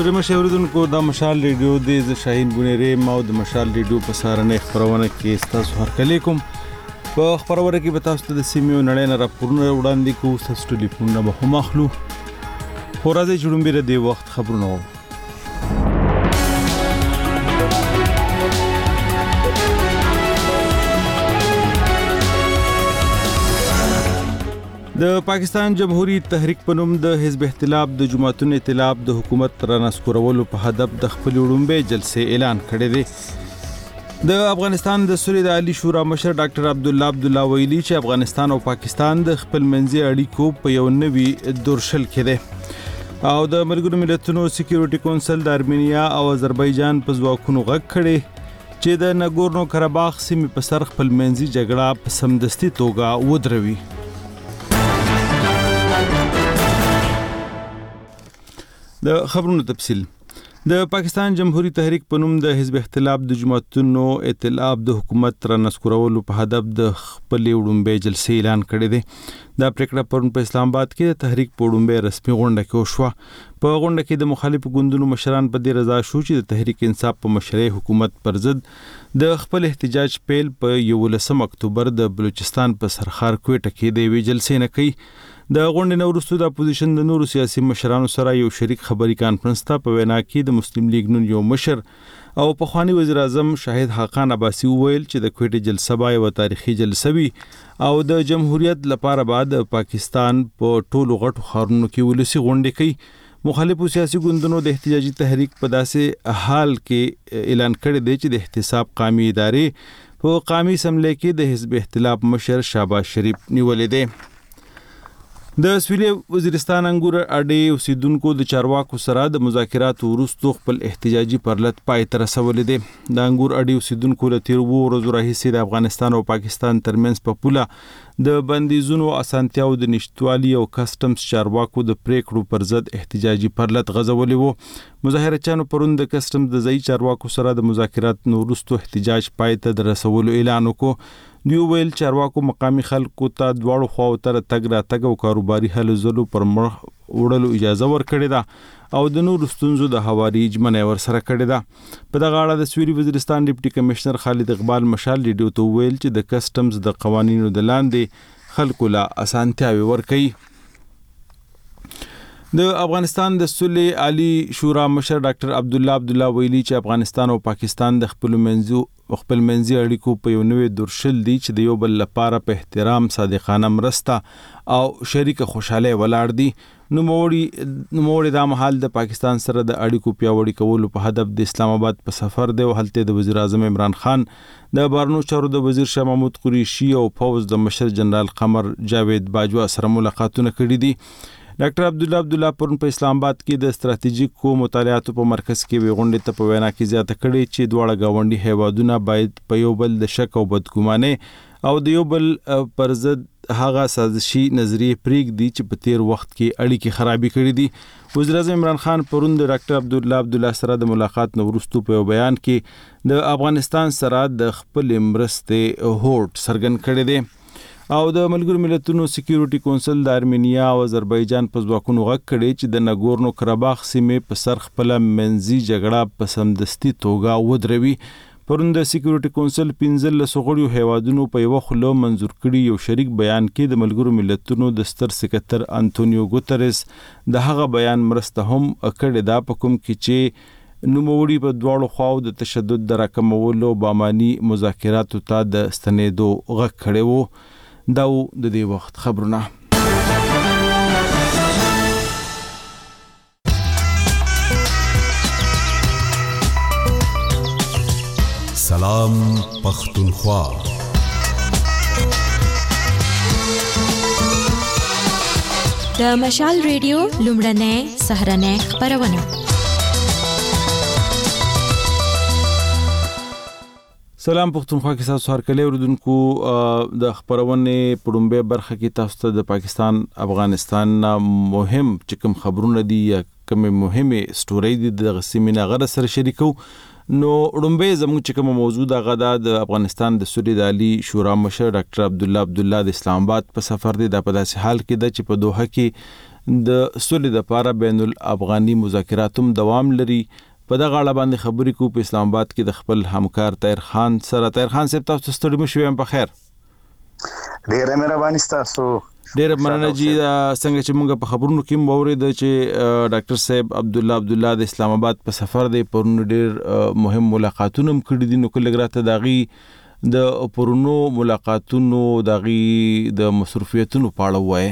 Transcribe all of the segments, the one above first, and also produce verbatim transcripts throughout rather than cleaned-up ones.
دریم شوردونکو د مشال ریډیو د شاهین ګونیری ما د مشال ریډیو په سارنې خبرونه کې تاسو هر کله کوم په خبرونه کې به تاسو ته د سیمو نړۍ نه راپورونه وړاندې کوو تاسو ټلیفونونه به هم اخلو خو راځي چې لومبه د وخت خبرونه وو د پاکستان جمهوریت تحریک په نوم د حزب اختلاف د جماعتونو ائتلاف د حکومت رانسکورولو په هدف د خپل وړومبه جلسه اعلان کړی دی د افغانستان د سولې د عالی شورا مشر ډاکټر عبدالله عبدالله ویلي چې افغانستان او پاکستان د خپل منځي اړیکو په یو نوي دورشل کې دي او د ملګرو ملتونو سکیورټي کونسل د ارمینیا او آذربایجان په ځواکونو غږ کړي چې د نګورنو کراباخ سیمې په سر خپل منځي جګړه په سمدستي توګه ودروي. د خبرونو تفصیل د پاکستان جمهوریت تحریک په نوم د حزب اختلاف د جماعتونو ائتلاف د حکومت رانسکورولو په هدف د خپل وړومبه جلسه اعلان کړی دی. دا پریکړه پرون په اسلام آباد کې د تحریک په وړومبه رسمي غونډه کې وشوه. په غونډه کې د مخالفو ګوندونو مشران په دې رضا شو چې د تحریک انصاف په مشرۍ حکومت پر ضد د خپل احتجاج پیل په یولسم اکتوبر د بلوچستان په سرخار کوټه کې د وی جلسې نه کوي. د غونډې نه وروسته د اپوزیشن د نورو سیاسي مشرانو سره یو شریک خبري کانفرنس ته په وینا کې د مسلم لیگ نون یو مشر او پخوانی وزیر اعظم شاهد حقان عباسی ویل چې د کوټې جلسه به یو تاریخي جلسه وي او د جمهوریت لپاره بعد پاکستان په ټولو غټو ښارونو کې ولسی غونډې کوي. مخالفو سیاسي ګوندونو د احتجاجي تحریک په داسې حال کې اعلان کړی دی چې د احتساب قومي ادارې په قومي اسمبلی کې د حزب اختلاف مشر شهباز شریف نیولې دی. د سویلي وزیرستان انګور اډې اوسیدونکو د چارواکو سره د مذاکراتو وروسته خپل احتجاجي پرلط پای ته رسولې دي. د انګور اډې اوسیدونکو له تیر وو ورځو راهیسې د افغانستان او پاکستان ترمنځ په پوله د بندیزونو اسانتیاو د نشټوالي او کسټمز چارواکو د پریکړو پر ضد احتجاجي پرلط غځولې وو. مظاهرچیانو پرون د کسټمز د ځای چارواکو سره د مذاکراتو وروسته احتجاج پای ته د رسولو اعلان وکړ. دیو ویل چارواکو مقامی خلکو ته دواړو خواو تر تګ را تګ او کاروباري هلو ځلو پر مخ وړلو اجازه ورکړې ده او د نورو ستونزو د هواري اجمنه ورسره کړې ده. په دغه اړه د سویلي وزیرستان ډیپټي کمشنر خالد اقبال مشال ریډیو ته ویل چې د کسټمز د قوانینو د لاندې خلکو لا اسانتیاوي ورکړي. د افغانستان د سولې عالی شورا مشر ډاکټر عبدالله عبدالله ویلي چې افغانستان او پاکستان د خپل منځو خپل منځي اړیکو په یو نوې دورشل دي چې د یو بل لپاره په احترام صادقانه مرسته او شریک خوشاله ولاړ دي. نو موړي نو موړي د محل د پاکستان سره د اړیکو پیاوړي کولو په هدف د اسلام آباد په سفر دی او هلته د وزیر اعظم عمران خان د بهرنیو چارو د وزیر شاه محمود قریشي او فوز د مشر جنرال قمر جاوید باجوا سره ملاقاتونه کړي دي. ډاکټر عبدالله عبدالله پرون په اسلام آباد کې د ستراتیژیکو مطالعاتو په مرکز کې وی غونډې ته په وینا کې زیاته کړې چې دواړه گاونډي هیوادونه باید په یو بل د شک او بدګمانۍ او د یو بل پر ضد هغه سازشي نظریه پریږدي چې په تیر وخت کې اړیکې خرابې کړې دي. وزیر اعظم عمران خان پرون د ډاکټر عبدالله عبدالله سره د ملاقات نه وروسته په یو بیان کې د افغانستان سره د خپل مرستې هوډ څرګند کړی دی او د ملګرو ملتونو سکیورټي کونسل د ارمینیا او آذربایجان په ځواکونو غږ کړی چې د نګورنو کراباخ سیمې په سر خپل منځي جګړه په سمدستي توګه ودروي. پرون د سکیورټي کونسل پنځلس غړیو هیوادونو په یو خلو منظور کړي یو شریک بیان کې د ملګرو ملتونو د ستر سکرټر انټونیو ګوتریس د هغه بیان مرسته هم کړې ده په کوم کې چې نوموړي په دواړو خواو د تشدد د راکمولو باماني مذاکراتو ته د ستنېدو غږ کړی وو. دا د دې وخت خبرونه. سلام پختونخوا. د مشال ریډیو لومړنۍ سهرنۍ خبرونه. سلام پختونخوا کې تاسو هر کله اوریدونکو د خبرونه پړومبه برخه کې تاسو ته د پاکستان افغانستان مهم چې کوم خبرونه دي یا کوم مهمه سټوري دي د غسیمینه غره سره شریکو. نو وړومبه زموږ چې کوم موضوع د غدا د افغانستان د سولې د عالی شورا مشر ډاکټر عبدالله عبدالله د اسلام آباد په سفر دی. د په داسې حال کې د چې په دوحه کې د سولې لپاره بین الافغاني مذاکرات هم دوام لري. په دغه اړه باندې خبرې کوو په اسلام آباد کې د خپل همکار طاهر خان سره. طاهر خان صاحب تاسو ستړي مو شوئ په خیر؟ ډېره مهرباني ستاسو. ډېر مننه جی. څنګه چې موږ په خبرونو کې مورید چې ډاکټر صاحب عبد الله عبد الله د اسلام آباد په سفر دی، پرونو ډېر مهم ملاقاتونه هم کړي دي. نو کله راته داغي د پرونو ملاقاتونو داغي د مصروفیتونو په اړه وایي.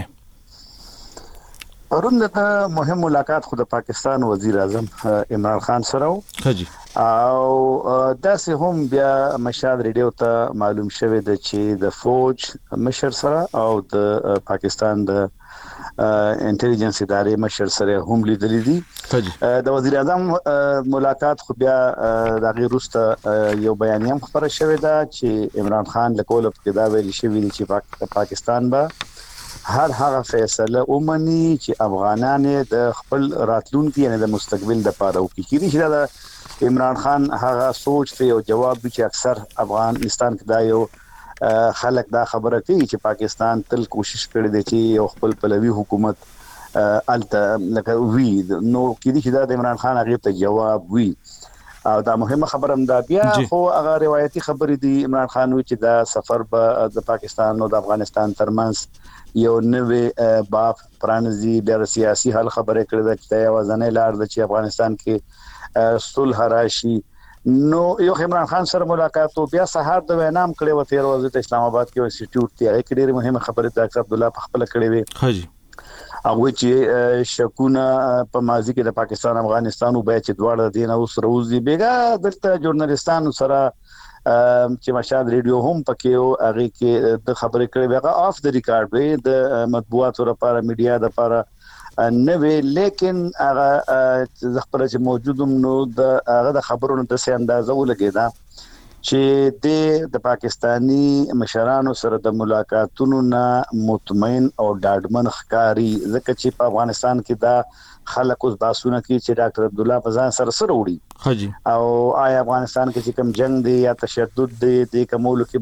پرون د مهم ملاقات خو د پاکستان وزیر اعظم عمران خان سره و. خجی او داسې هم بیا مشهد ریډیو ته معلوم شوه د چې د فوج مشر سره او د پاکستان د انټيليجنس ادارې مشر سره هم لیدل دي. د وزیر اعظم ملاقات خو بیا د غیرسته یو بیان هم خبره شوه دا چې عمران خان له کوله په دا ویل شوی دی چې پاکستان به هر هغه فیصله ومني چې افغانان د خپل راتلونکي یعنی د مستقبل د پاره وکړي. کیږي چې دا عمران خان هغه سوچ ته یو جواب دی چې اکثر افغانستان کې دا یو خلک دا خبره کوي چې پاکستان تل کوشش کړی دی چې یو خپل پلوي حکومت الته لکه وی. نو کیږي چې دا د عمران خان هغه ته جواب وی او دا مهمه خبره هم دا. بیا خو هغه روایتي خبرې دي عمران خان وی چې دا سفر به د پاکستان او د افغانستان ترمنځ یو نوې باب پرانځي. بیا سیاسي حل خبره کړې ده چې یو ځنې لار ده چې افغانستان کې صلح راشي. نو یو عمران خان سره ملاقات او بیا سهار د وینام کړي و تیر ورځ د اسلام آباد کې انسټیټیوټ ته هغه ډېر مهمه خبره ده ډاکټر عبد الله په خپل کړي وي. حاجی هغه چې شکونه په ماضي کې د پاکستان افغانستان او بیا چې دواړه دین او سره وزي بیګا دلته ژورنالستانو سره چې مشهد ریډیو هم پکې او هغه کې د خبرې کړې وغه اف د ریکارډ وي د مطبوعاتو لپاره میډیا لپاره نه وی. لیکن هغه د خبره چې موجودم نو د هغه د خبرونو د څه اندازه ولګیدا چې د پاکستانی مشرانو سره د ملاقاتونو نه مطمئن او ډاډمن ښکاری. ځکه چې په افغانستان کې دا خلک اوس باسونه کې چې ډاکټر عبد الله فزان سره سره وړي حاجی او آیا افغانستان کې چې کوم جنگ دی یا تشدد دی د کومول کې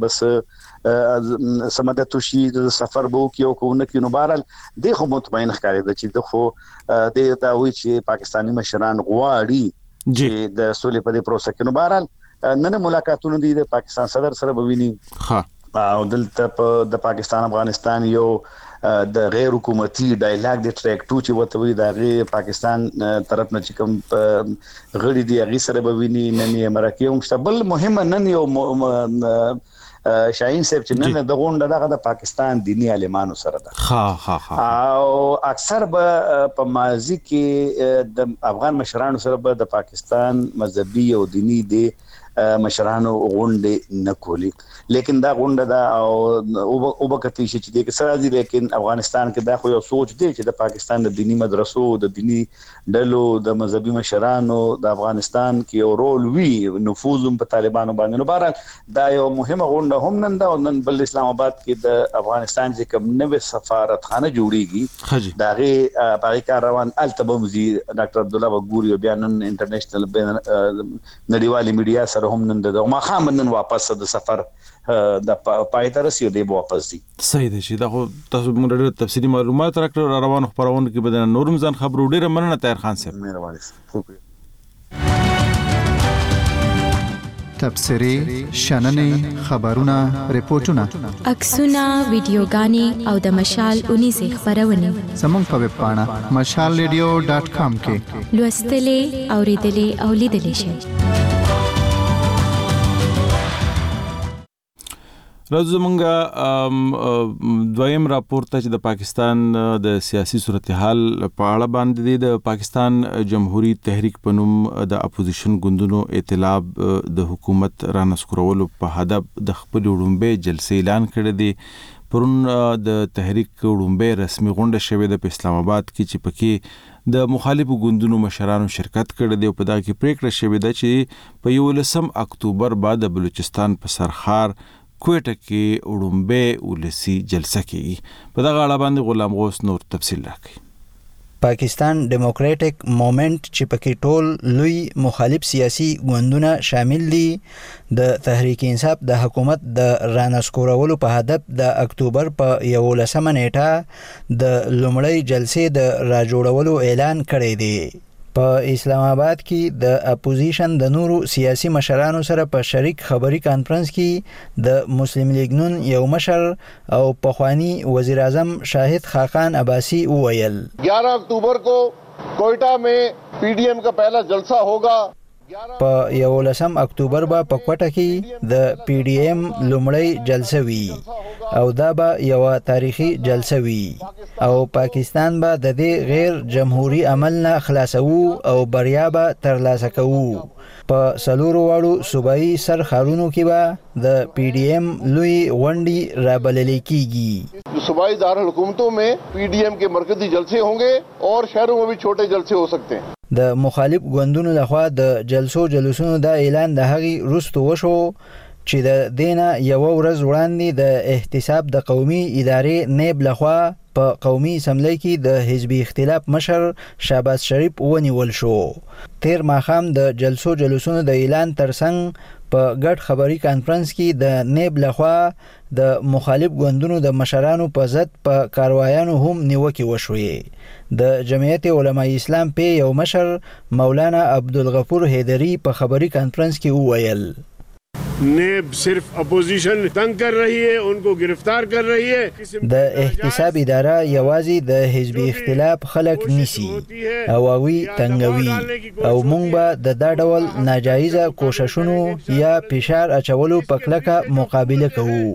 بس سمدت شي د سفر بو کې او کو نه کې نو بهرال د خو مطمئن ښکاری د چې د خو د دا وی چې پاکستانی مشران غواړي چې د سولې په دې پروسه کې نو بهرال نن ملاقاتونه دي د پاکستان صدر سره بویني. ها او دلته د پاکستان افغانستان یو د غیر حکومتي ډایلاګ د ټریک ټو چې وته وی د غیر پاکستان طرف نه چې کوم غړي دی غي سره بویني نن یې مرکه هم شتبل مهمه نن یو شاهین صاحب چې نن د غونډه دغه د پاکستان دینی عالمانو سره ده. ها ها ها او اکثر به په ماضي کې د افغان مشرانو سره به د پاکستان مذهبي او دینی دی مشرانو غونډه نه کولی. لیکن دا غونډه دا او او بکتی شي چې د سره دي. لیکن افغانستان کې دا خو یو سوچ دی چې د پاکستان د دینی مدرسو د دینی ډلو د مذهبي مشرانو د افغانستان کې یو رول وی نفوذ په طالبانو باندې. نو بهر دا یو مهمه غونډه هم نن دا نن بل اسلام آباد کې د افغانستان چې کوم نوې سفارتخانه جوړیږي دا غي په کار روان التبوزي ډاکټر عبد الله وګوري بیا نن انټرنیشنل نړیوالي میډیا سره هم نن د ما خامنن واپس د سفر د پایتر سیو دی واپس دي. صحیح دی چې دا خو تاسو موږ ډېر تفصیلی معلومات راکړل. روانو خبرونه کې بدن نورم ځان خبرو ډېر مننه طاهر خان صاحب. مهرباني. تبصری شننې خبرونه ریپورتونه عکسونه ویډیوګانې او د مشال اونیزه خبرونه زموږ په ویب پاڼه مشال ریډیو ډاټ کام کې لوستلې اوریدلې او لیدلې شئ. راځو مونږه دویم راپور ته چې د پاکستان د سیاسي صورتحال په اړه باندې د پاکستان جمهوریت تحریک په نوم د اپوزیشن ګوندونو ائتلاف د حکومت را نسکورولو په هدف د خپل وړومبه جلسې اعلان کړی دی. پرون د تحریک وړومبه رسمي غونډه شوې ده په اسلام آباد کې چې پکې د مخالفو ګوندونو مشرانو شرکت کړی دی او په دا کې پریکړه شوې ده چې په یولسم اکتوبر بعد د بلوچستان په سرخار کوټه کې وړومبه ولسی جلسه کیږي. په دغه اړه باندې غلام غوث نور تفصیل راکړي. پاکستان ډیموکراټک موومېنټ چې پکې ټول لوی مخالف سیاسي ګوندونه شامل دي د تحریک انصاف د حکومت د رانسکورولو په هدف د اکتوبر په یولسمه نیټه د لومړۍ جلسې د راجوړولو اعلان کړی دی. په اسلام آباد کې د اپوزیشن د نورو سیاسي مشرانو سره په شریک خبري کانفرنس کې د مسلم لیگ نون یو مشر او پخوانی وزیر اعظم شاهد خاقان عباسی وویل ग्यारह अक्टूबर को कोयटा में पीडीएम का पहला जलसा होगा. په یولسم اکتوبر به په کوټه کې د پی ډی ایم لومړی جلسه وي او دا به یو تاریخي جلسه وي او پاکستان به د دې غیر جمهوریت عمل نه خلاصو او بریا به ترلاسه کوو. په سلورو واړو صوبایي سرخارونو کې به د پی ډی ایم لوی غونډې رابلل کیږي. सूबाई दारकूमतों में पीडीएम के मरकजी जलसे होंगे और शहरों में भी छोटे जलसे हो सकते हैं. د مخالف ګوندونو لخوا د جلسو جلوسونو دا اعلان د هغې وروسته وشو چې د دینه یو ورځ وړاندې د احتساب د قومي ادارې نیب لخوا په قومي اسمبلی کې د حزبي اختلاف مشر شهباز شریف ونیول شو. تیر ماښام د جلسو جلوسونو د اعلان ترڅنګ په ګډ خبري کانفرنس کې د نیب لخوا د مخالف ګوندونو د مشرانو په ضد په کاروایانو هم نیوکې وشوې. د جمعیت علماء اسلام په یو مشر مولانا عبدالغفور حیدری په خبري کانفرنس کې وویل नेब सिर्फ अपोजिशन तंग कर रही है, उनको गिरफ्तार कर रही है. د احتساب اداره یوازې د حزبي اختلاف خلک نیسی او اوی تنګوي او مونږ به د دا ډول ناجایزه کوششونو یا فشار اچولو په کلکه مقابله کوو.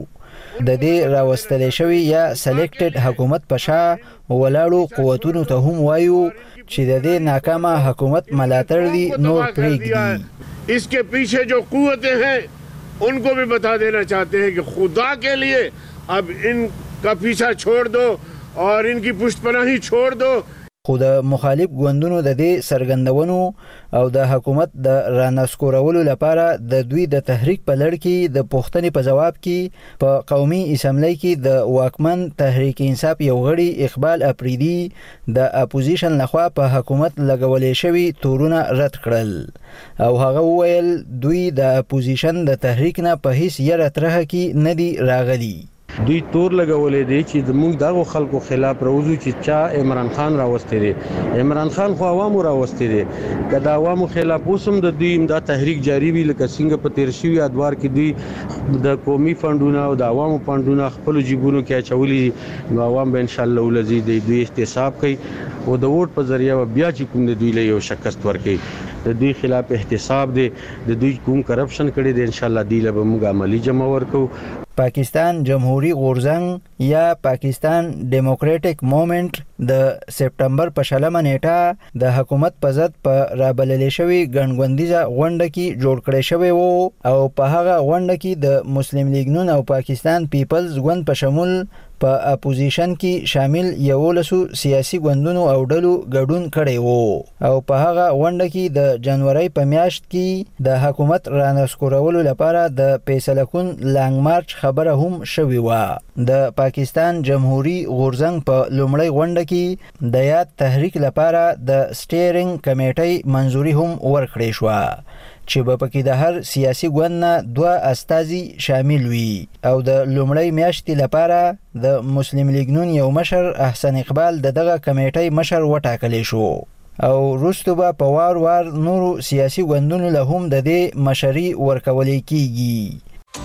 د دې راوستل شوی یا سلیکټډ حکومت په شا ولاړو قوتونو ته هم وایو چې د دې ناکامه حکومت ملاتړ دي نور پرېږدي. इसके पीछे जो कुव्वतें हैं उनको भी बता देना चाहते हैं कि खुदा के लिए अब इनका पीछा छोड़ दो और इनकी पुष्टपनाही छोड़ दो. خو د مخالف ګوندونو د دې سرګندونو او د حکومت د رانسکورولو لپاره د دوی د تحریک په لړ کې د پوښتنې په جواب کې په قومي اسمبلی کې د واکمن تحریک انصاف یو غړي اقبال افریدي د اپوزیشن لخوا په حکومت لګولې شوی تورونه رد کړل او هغه وویل دوی د اپوزیشن د تحریک نه په هیڅ یره ترخه کې نه دي راغلي. دوی تور لګولې دی چې موږ دغه خلکو خلاف راوځو چې چا عمران خان راوستي دی. عمران خان خو عوامو راوستي دی. که د عوامو خلاف اوسم د دوی دا تحریک جاری وي لکه څنګه په تیر شوي ادوار کې دوی د قومي فندونه او د عوامو فندونه خپل جیبونو کې اچولي نو عوام به ان شاء الله ولزي دی دوی احتساب کوي او د ووټ په ذریعہ بیا چې کوم د دوی له یو شکست ورکړي د دوی خلاف احتساب دی د دوی کوم کرپشن کړي دی ان شاء الله دی له موږ عملی جمع ورکو. پاکستان جمهوری غورځنګ یا پاکستان ډیموکراټک موومېنټ د سپټمبر په شلمه نیټه د حکومت په ضد په رابللې شوی ګڼګوندیزه غونډه کې جوړ کړی شوی وو او په هغه غونډه کې د مسلم لیگ نون او پاکستان پیپلز ګوند په شمول په اپوزیشن کې شامل یولسو سیاسي ګوندونو او ډلو ګډون کړی وو او په هغه غونډه کې د جنوري په میاشت کې د حکومت رانسکورولو لپاره د فیصله کن لانګ مارچ خبره هم شوی و. د پاکستان جمهوری غورځنګ په لومړی غونډه کې د یاد تحریک لپاره د سټیرینګ کمیټې منځوري هم ورکړې شو چې په پکې د هر سیاسي ګوند نه دوه استازي شامل وي او د لومړی میاشتې لپاره د مسلم لیگ نون یو مشر احسن اقبال د دغه کمیټې مشر وټاکلی شو او وروسته به په وار وار نورو سیاسي ګوندونو له هم د دې مشري ورکولی کیږي.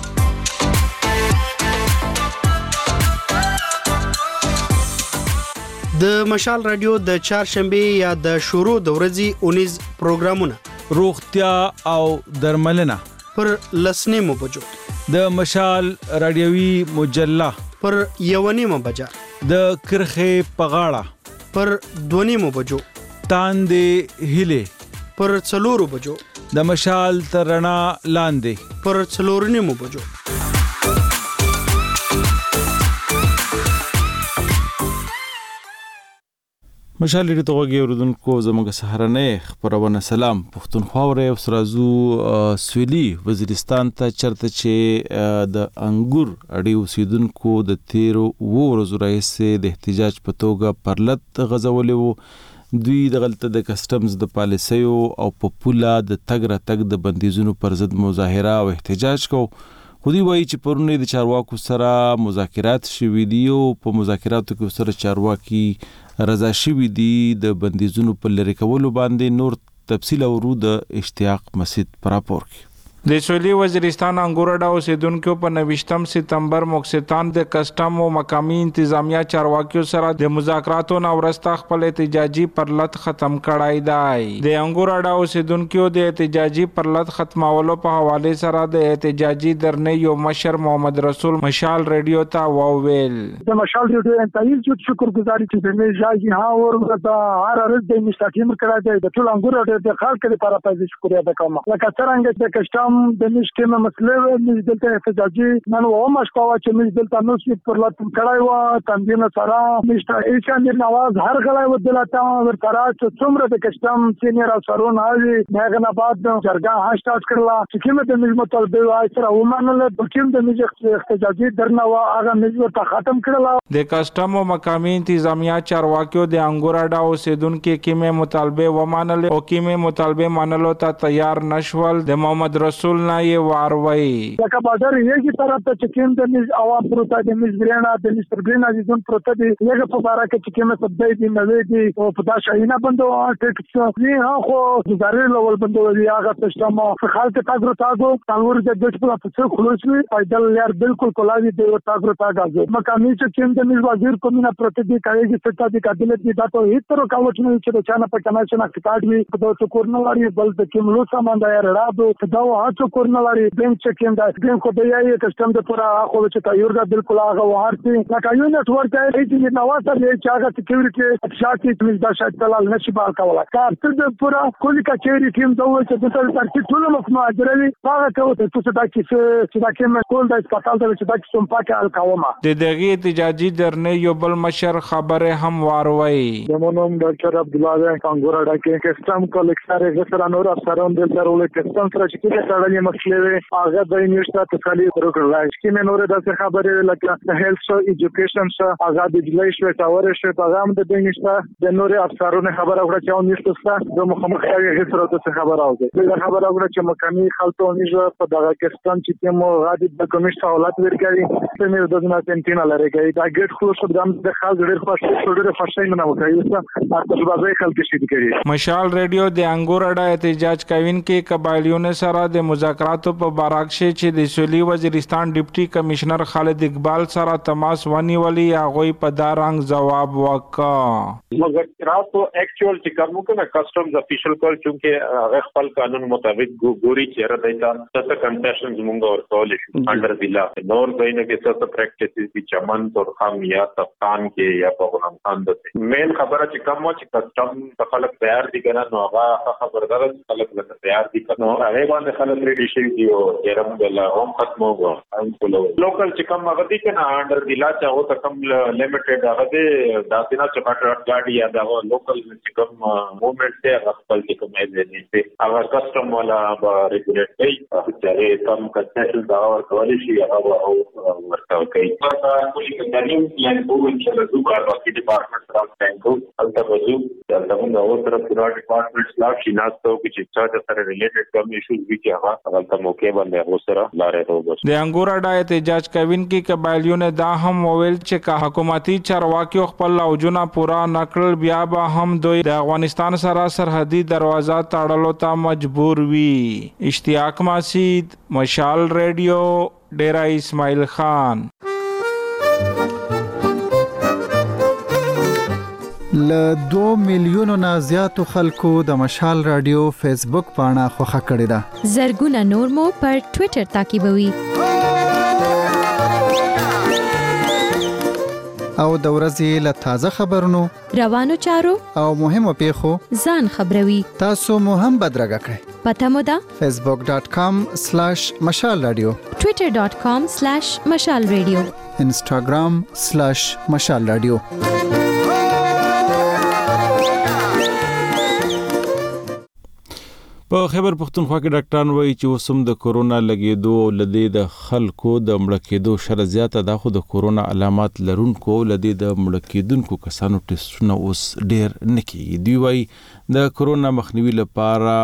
د مشال رادیو د چهارشنبه یا د شروع د ورځې اونیز پروګرامونه روغتیا او درملنه پر لسنیمو بجو د مشال رادیوي مجله پر یونیمو بجا د کرخه پغاړه پر دونیمو بجو تاندې هله پر څلورو بجو د مشال ترنا لاندې پر څلورنیمو بجو. مشال لري توګه اوردونکو زموږ سهارنې خبرونه سلام پښتونخوا او سرازو سویلي وزیرستان ته چرته چې د انګور اړي اوسیدونکو د تیرو ورځو راهیسې د احتجاج په توګه پرلط غزولې وو دوی د غلطه د کسټمز د پالیسیو او په پوله د تګ راتګ د بندیزونو پر ضد مظاهره او احتجاج کو. خو دوی وایي چې پرونه د چارواکو سره مذاکرات شوي دي او په مذاکراتو کې سره چارواکي رضا شوي دي د بندیزونو په لرې کولو باندې. نور تفصیل اورو د اشتیاق مسعود پر راپور کې. د سویلي وزیرستان انګورډا اوسیدونکو په نوشتم سپتمبر موکستان د کسټم او مقامی انتظامیه چارواکیو سره د مذاکراتو نو ورسته خپل احتجاجي پرلط ختم کړای دی. د انګورډا اوسیدونکو د احتجاجي پرلط ختمولو په حواله سره د احتجاجي درنې یو مشر محمد رسول مشال ریډیو ته وویل. د مشال ریډیو انتایي چې شکرګزاري چې د میجاجي ها ور د هر ورځ د مستقیم کړای دی د ټول انګورډا د خلکو لپاره پاتې شکر ادا کوم. لکه څنګه د کسټم د مشکمه مسله مش دلته احتجاجي نن و ما شپه چې مش دلته نو چې پر لاتم کړای و تنظیم سره مشته ایشان د نواز هر غلای و دلته ورته چې څومره د کسټم سینیر افسرون هغه نه بعد جرګه هاشتاګ کړلا چې کومه د مجمع طلبه وای سره ومنل د کوم د مش احتجاجي درنه و هغه مجمع ته ختم کړلا. د کسټم او مقامی انتظامیه چارواکیو د انګورډا اوسیدونکو کیمه مطالبه ومنل او کیمه مطالبه منلو ته تیار نشول. د محمد رسول نه یې واروي لکه بازار یې کی طرف ته چکیم د نس عوام پروت د نس ګرینا د نس ګرینا د زون پروت دی یګه په بارا کې چکیم په دای دی نوې دی او په دا شاینه بندو ټیکس نه ها خو زاري لول بندو دی هغه تشتما خالت تاګرو تاګو تاور د دټ په څه خلوص وی پیدل یار بالکل کولاوی دی تاګرو تاګو مقامی چکیم د نس وزیر کومینه پروت دی کایږي ستا دی قابلیت دی دا ته هیڅ تر کاوچ نه چې چانه په کناشنا کټاډ وی په تو کورنواري بل د کوم لو سامان دا یار راډو دا هڅه کورنواري بینک چکیم دا بینک کو دی یې کسٹم د پورا خو چې تایور دا بالکل هغه وارتي لکه یو نتورک دی چې نواز ته چې هغه سکیورټي شاکي چې دا شاید تلل نشي بال کوله کار ته د پورا کولی کچېری ټیم دا و چې د تل ترتیب ټول مخما دروي هغه ته ته دا چې چې دا کوم کول د سپټال ته چې دا کوم پاکه الکاوما د دغه احتجاجي درنې یو بل مشر خبره هم واروي. زمونږ ډاکټر عبد الله کانګورډا کې کسٹم کلیکټر غسر انور افسران د سرول کسٹم سره چې کې تړلې مسلې هغه د یونیورسيټي تخالي ورکړل چې مې نور د خبرې لکه هیلث او ایجوکیشن سره هغه د جلای شو تاور شو پیغام د یونیورسيټي د نور افسرانو خبره وکړه چې یونیورسيټي د مخامخ یې هیڅ راته خبره اوږه د خبره وکړه چې مکاني خلکو نيجه په دغه کسټم چې تمو غادي د کمیټ سہولت ورکړي چې مې د دغه تنټینا لري دا ګټ خلوص د د خلک ډېر خوشاله ډېر خوشاله نه وکړي چې تاسو به خلک شي کړي. مشال ریډیو د انګورډا احتجاج کوین کې قبایلیونو سره د مذاکراتو په باراکشه چې د سویلي وزیرستان ډیپټي کمشنر خالد اقبال سره تماس ونیولي هغه په دارنګ جواب وکړ. مذاکراتو اکچوال چې کوم کنه کسٹمز افیشل کول چې هغه خپل قانون مطابق ګوري چې راځي تاسو کنډیشنز مونږ ورکول شي انډر بلا نور دینه کې څه پریکټیسز چې چمن تور خام یا تفان کې یا په غوړم خان د مین خبره چې کوم چې کسٹم په خلک تیار دي کنه نو هغه خبردار خلک لکه تیار دي کنه هغه باندې خلک ریډي شي دی او يرم د هم ختمو غو هم کولو لوکل چې کوم هغه دي کنه انډر بلا چې هو ته کوم لیمیټډ هغه دي داسینه چې پټ ګاډي یا دا لوکل چې کوم موومېنټ ته هغه خپل چې کوم ایزنی ته هغه کسٹم ولا ریګولیټ کوي چې کوم کنډیشن دا ورکول شي هغه او ورکول کوي دا کولی کنډیشن پلان کوو چې د دوه کارکې ډپارټمنټ سره څنګه البته وځو دا موږ او تر پورا ډپارټمنټ سلاف شي ناستو چې چا سره ریلیټډ کوم ایشوز وی چې هغه هغه موقع باندې هغه سره لارې روبس. د انګورډا احتجاج کوین کې قبایلیونه دا هم وویل چې که حکومتي چارواکي خپل لوجونه پورا نکړل بیا به هم دوی د افغانستان سره سرحدي دروازه تړلو ته مجبور وي. اشتیاق مسعود مشال ریډیو ډیرا اسماعیل خان. ل دو میلیونو نه زیاتو خلکو د مشال رادیو فیسبوک پاڼه خوښه کړې ده. زرګونه نور مو پر ټوئیټر تعقیبوي. او د ورځې له تازه خبرونو روانو چارو او مهمو پیښو ځان خبروي. تاسو مو هم بدرګه کړئ. پته مو ده facebook dot com slash mashal radio twitter dot com slash mashal radio instagram slash mashal radio. په خیبر پختونخوا کې ډاکټران وایي چې اوسم د کورونا لګېدو او لدې د خلکو د مړه کېدو شر زیاته ده، خو د کورونا علامات لرونکو لدې د مړه کېدونکو کسانو ټیسټونه اوس ډېر نه کېږي. دوی وایي د کورونا مخنیوي لپاره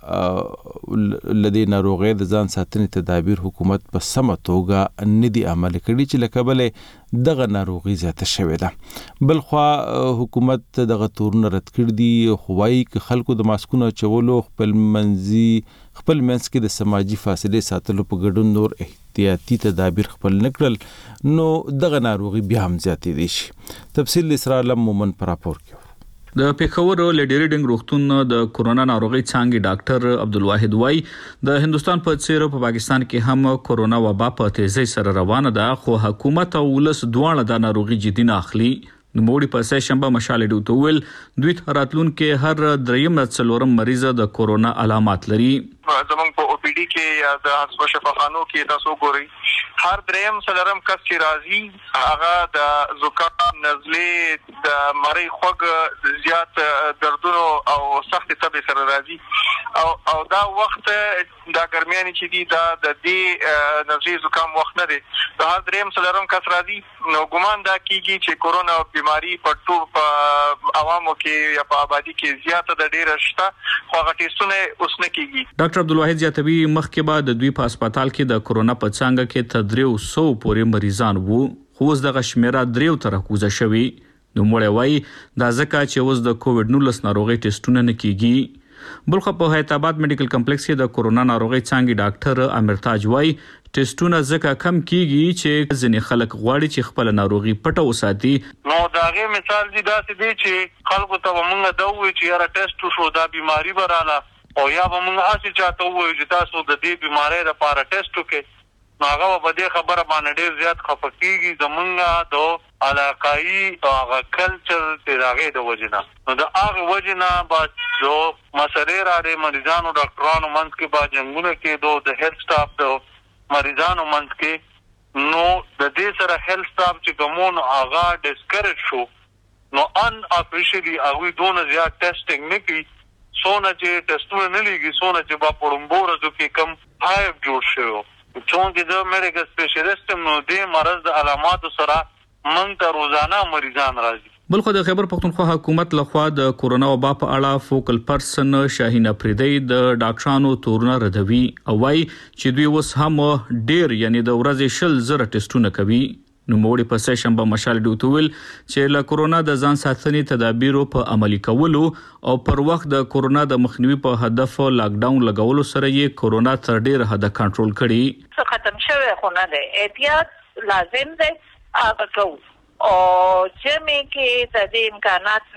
لدې ناروغۍ د ځان ساتنې تدابیر حکومت په سمه توګه نه دي عملي کړي چې له کبله دغه ناروغي زیاته شوې ده. بلخوا حکومت دغه تورونه رد کړي دي، خو وایي که خلکو د ماسکونو اچولو خپل منځي خپل منځ کې د سماجي فاصلې ساتلو په ګډون نور احتیاطي تدابیر خپل نه کړل نو دغه ناروغي بیا هم زیاتېدی شي. تفصیل اسرار علم مومن په راپور کې. د پیښور لډيري ډنګ روغتون د کورونا ناروغي څانګې ډاکټر عبدالواحد وای د هندستان په څیر په پاکستان کې هم کورونا وبا په تیزی سره روانه ده، خو حکومت او ولس دواړه د ناروغي جدي نه اخلي. نوموړي په سه شنبه مشال ډوتول دوی راتلون کې هر دریم څلورم مریض د کورونا علامات لري. زمونږ په او پی ډي کې یا د هسپتال شفاخانو کې تاسو ګورئ هر دریم څلورم کس چې راځي هغه د زکام، نزلې، د مری خوږ، زیات دردونو او سخت تبه سره راځي او او دا وخت دا ګرمیانی چې دی دا د دې نزلې زکام وخت نه دی. د هر دریم څلورم کس راځي نو ګمان دا کیږي چې کورونا بیماری په ټول په عوامو کې یا په آبادی کې زیاته د ډیره شته، خو هغه ټیسټونه اوس نه کیږي. ډاکټر عبدالواحد زیاتوي مخکې بعد د دوی په هسپتال کې د کورونا په څانګه کې تدریو سو پورې مریضان وو، خو اوس دغه شمیره دریو ته راکوزه شوې. نوموړی وایي دا ځکه چې اوس د کووډ نولس ناروغۍ ټیسټونه نه کیږي. بلخ په حیات آباد میډیکل کمپلیکس کې د کورونا ناروغۍ څانګې ډاکټر امرتاج وایي ټیسټونه ځکه کم کیږي چې ځینې خلک غواړي چې خپل ناروغي پټه وساتي. نو دا غي مثال دی داسې دی چې خلکو ته موږ دا وایو چې یاره ټیسټ شو دا بیماری براله او یا به موږ هڅه چاته وایو چې تاسو د دې بیماری لپاره ټیسټ وکړئ، نو هغه په دې خبره باندې ډیر زیات خفه کیږي. زمونږ د علاقايي هغه کلچر چې هغه د وجنه نو د هغه وجنه با جو مسلې را دي مریضانو ډاکټرانو منځ کې با جنگونه کې دو د هیلث سټاف د مریضانو منځ کې نو د دې سره هیلث سټاف چې کومون هغه ډیسکریج شو نو ان افیشلی هغه دونه زیات ټیسټینګ نه کوي، سونه چې ټیسټونه نه لګي، سونه چې با پړمبور د کې کم هايب جوړ شو. چونکه د میډیکل سپیشلیست نو دې مرض د علامات سره مونږ ته روزانه مریضان راځي. بلخو د خیبر پختونخوا حکومت لخوا د کورونا وبا په اړه فوکل پرسن شاهین افریدی د ډاکټرانو تورونه ردوي او وايي چې دوی اوس هم ډیر یعنی د ورځې شل زره ټیسټونه کوي. نوموړي په سه شنبه مشال ډوتول چې له کورونا د ځان ساتنې تدابیرو په عملي کولو او پر وخت د کورونا د مخنیوي په هدف لاک ډاون لګولو سره یې کورونا تر ډیر حد کنټرول کړي. ختم شوی خو نه دی، احتیاط لازم دی هغه کوو او جمعې کې د دې امکانات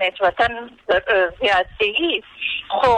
نسبتاً زیات دي، خو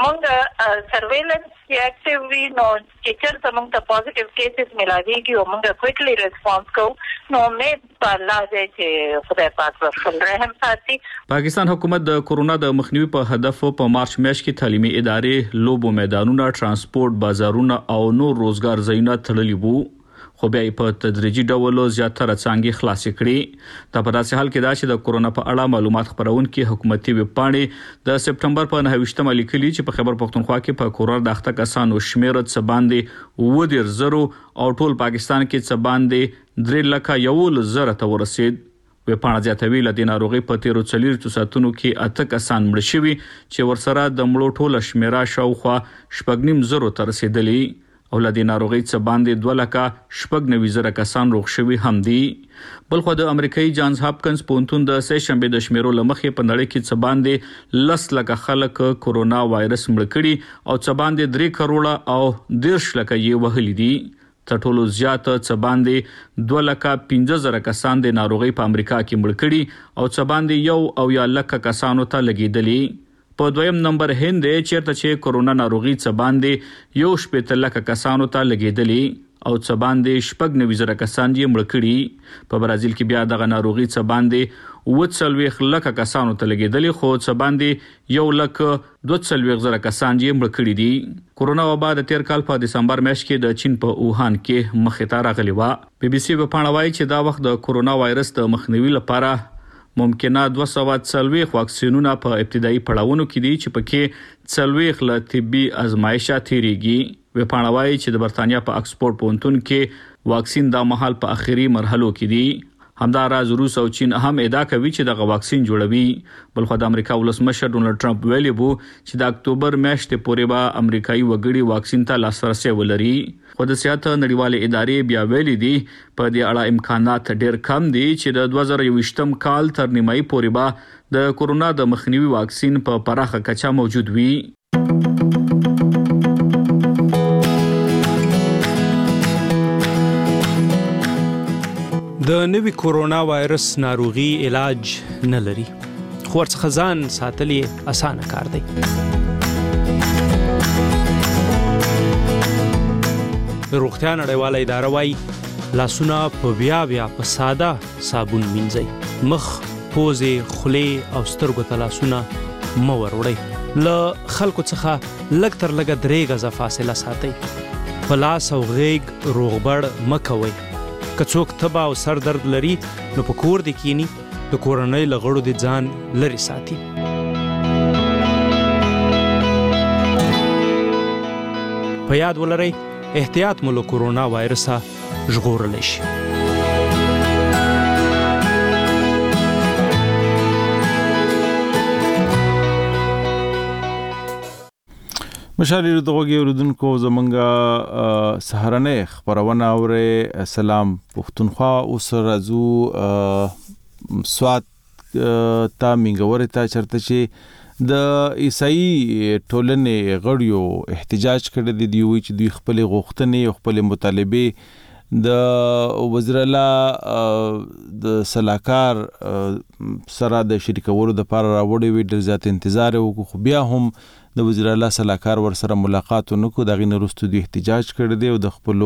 موږ سرویلنس کې اکټیو وي نو چې چېرته موږ ته پازیټیو کیسز ملاویږي او موږ کوئکلی ریسپانس کوو نو امید په الله دی چې خدای پاک به خپل رحم ساتي. پاکستان حکومت د کورونا د مخنیوي په هدف په مارچ میاشت کې تعلیمي ادارې، لوبو میدانونه، ترانسپورت، بازارونه او نور روزګار ځایونه تړلي وو، خو بیا په تدریجي ډول زیاتره څانګې خلاصې کړي. دا په داسې حال کې دا چې د کورونا په اړه معلومات خپرونکي حکومتي ویب پاڼې د سپټمبر په نهه ویشتمه لیکلي چې په خیبر پختونخوا کې په کورونا د اخته کسانو شمېر څه باندې اووه دېرش زرو او ټول پاکستان کې څه باندې درې لکه یولس زره ته ورسېد. ویب پاڼه زیاتوي له دې ناروغۍ په تیرو څلوېښتو ساعتونو کې اته کسان مړه شوي چې ورسره د مړو ټوله شمېره شاوخوا شپږ نیم زرو ته رسېدلي او له دې ناروغۍ څخه باندې دوه لکه شپږ نوي زره کسان روغ شوي هم دي. بلخو د امریکایي جانز هاپکنز پوهنتون د سه شنبې د شمیرو له مخې په نړۍ کې څه باندې لس لکه خلک کورونا وایرس مړه کړي او څه باندې درې کروړه او دېرش لکه یې وهلي دي. تر ټولو زیات څه باندې دوه لکه پنځه زره کسان د ناروغۍ په امریکا کې مړه کړي او څه باندې یو او یا لکه کسانو ته لګېدلي. په دویم نمبر هند دی چیرته چې کورونا ناروغي څه باندې یو شپېته لکه کسانو ته لګېدلي او څه باندې شپږ نوي زره کسان یې مړه کړي. په برازیل کې بیا دغه ناروغي څه باندې اووه څلوېښت لکه کسانو ته لګېدلي خو څه باندې یو لک دوه څلوېښت زره کسان یې مړه کړي دي. کورونا وبا د تیر کال په دسمبر میاشت کې د چین په اوهان کې مخې ته راغلې وه. بي بي سي په پاڼه وایي چې دا وخت د کورونا وایرس د مخنیوي لپاره ممکنه دوه سوه څلوېښت واکسینونه په ابتدایي پړاوونو کې دي چې پکې څلوېښت له طبي ازمایښه تیریږي. ویبپاڼه وایي چې د برتانیا په اکسفورد پوهنتون کې واکسین دا مهال په اخري مرحلو کې دي. همداراز روس او چین هم ادعا کوي چې دغه واکسین جوړوي. بلخو د امریکا ولسمشر ډونالد ټرمپ ویلي وو چې د اکتوبر میاشتې پورې به امریکایي وګړي واکسین ته لاسرسي ولري. خو د صحت نړیوالې ادارې بیا ویلي دي په دې اړه امکانات ډېر کم دي چې د دوه زره یوویشتم کال تر نیمایي پورې به د کورونا د مخنیوي واکسین په پراخه کچه موجود وي. د نوي کورونا وایرس ناروغي علاج نه لري، خو ورڅخه ځان ساتل یې اسانه کار دی. د روغتیا نړیواله اداره وایي لاسونه په بیا بیا په ساده صابون مینځئ. مخ، پوزې، خولې او سترګو ته لاسونه مه وروړئ. له خلکو څخه لږ تر لږه درې غزه فاصله ساتئ. په لاس او غیږ روغبړ مه کوئ. که څوک تبه او سر درد لري نو په کور دې کینی، د کورنۍ له غړو دې ځان لرې ساتي. په یاد ولرئ احتیاط مو له کورونا وایرسه ژغورلی شي. مشالې د غوږی اوریدونکو زمونږه سهارنۍ خبرونه اورئ. سلام پښتونخوا. اوس راځو سوات ته منګورې ته چرته چې د عیسائی ټولنې غړیو احتجاج کړی دی. دوی چې دوی خپل غوښتنې او خپل مطالبه د وزیر اعلی د سلاکار سره د شریکولو د لپاره راوړی وي. ډېر زیات انتظار وکړو خو بیا هم د وزیر اعلی سلاکار ور سره ملاقات ونکړو. دغه نه وروسته دوی احتجاج کړی دی او د خپل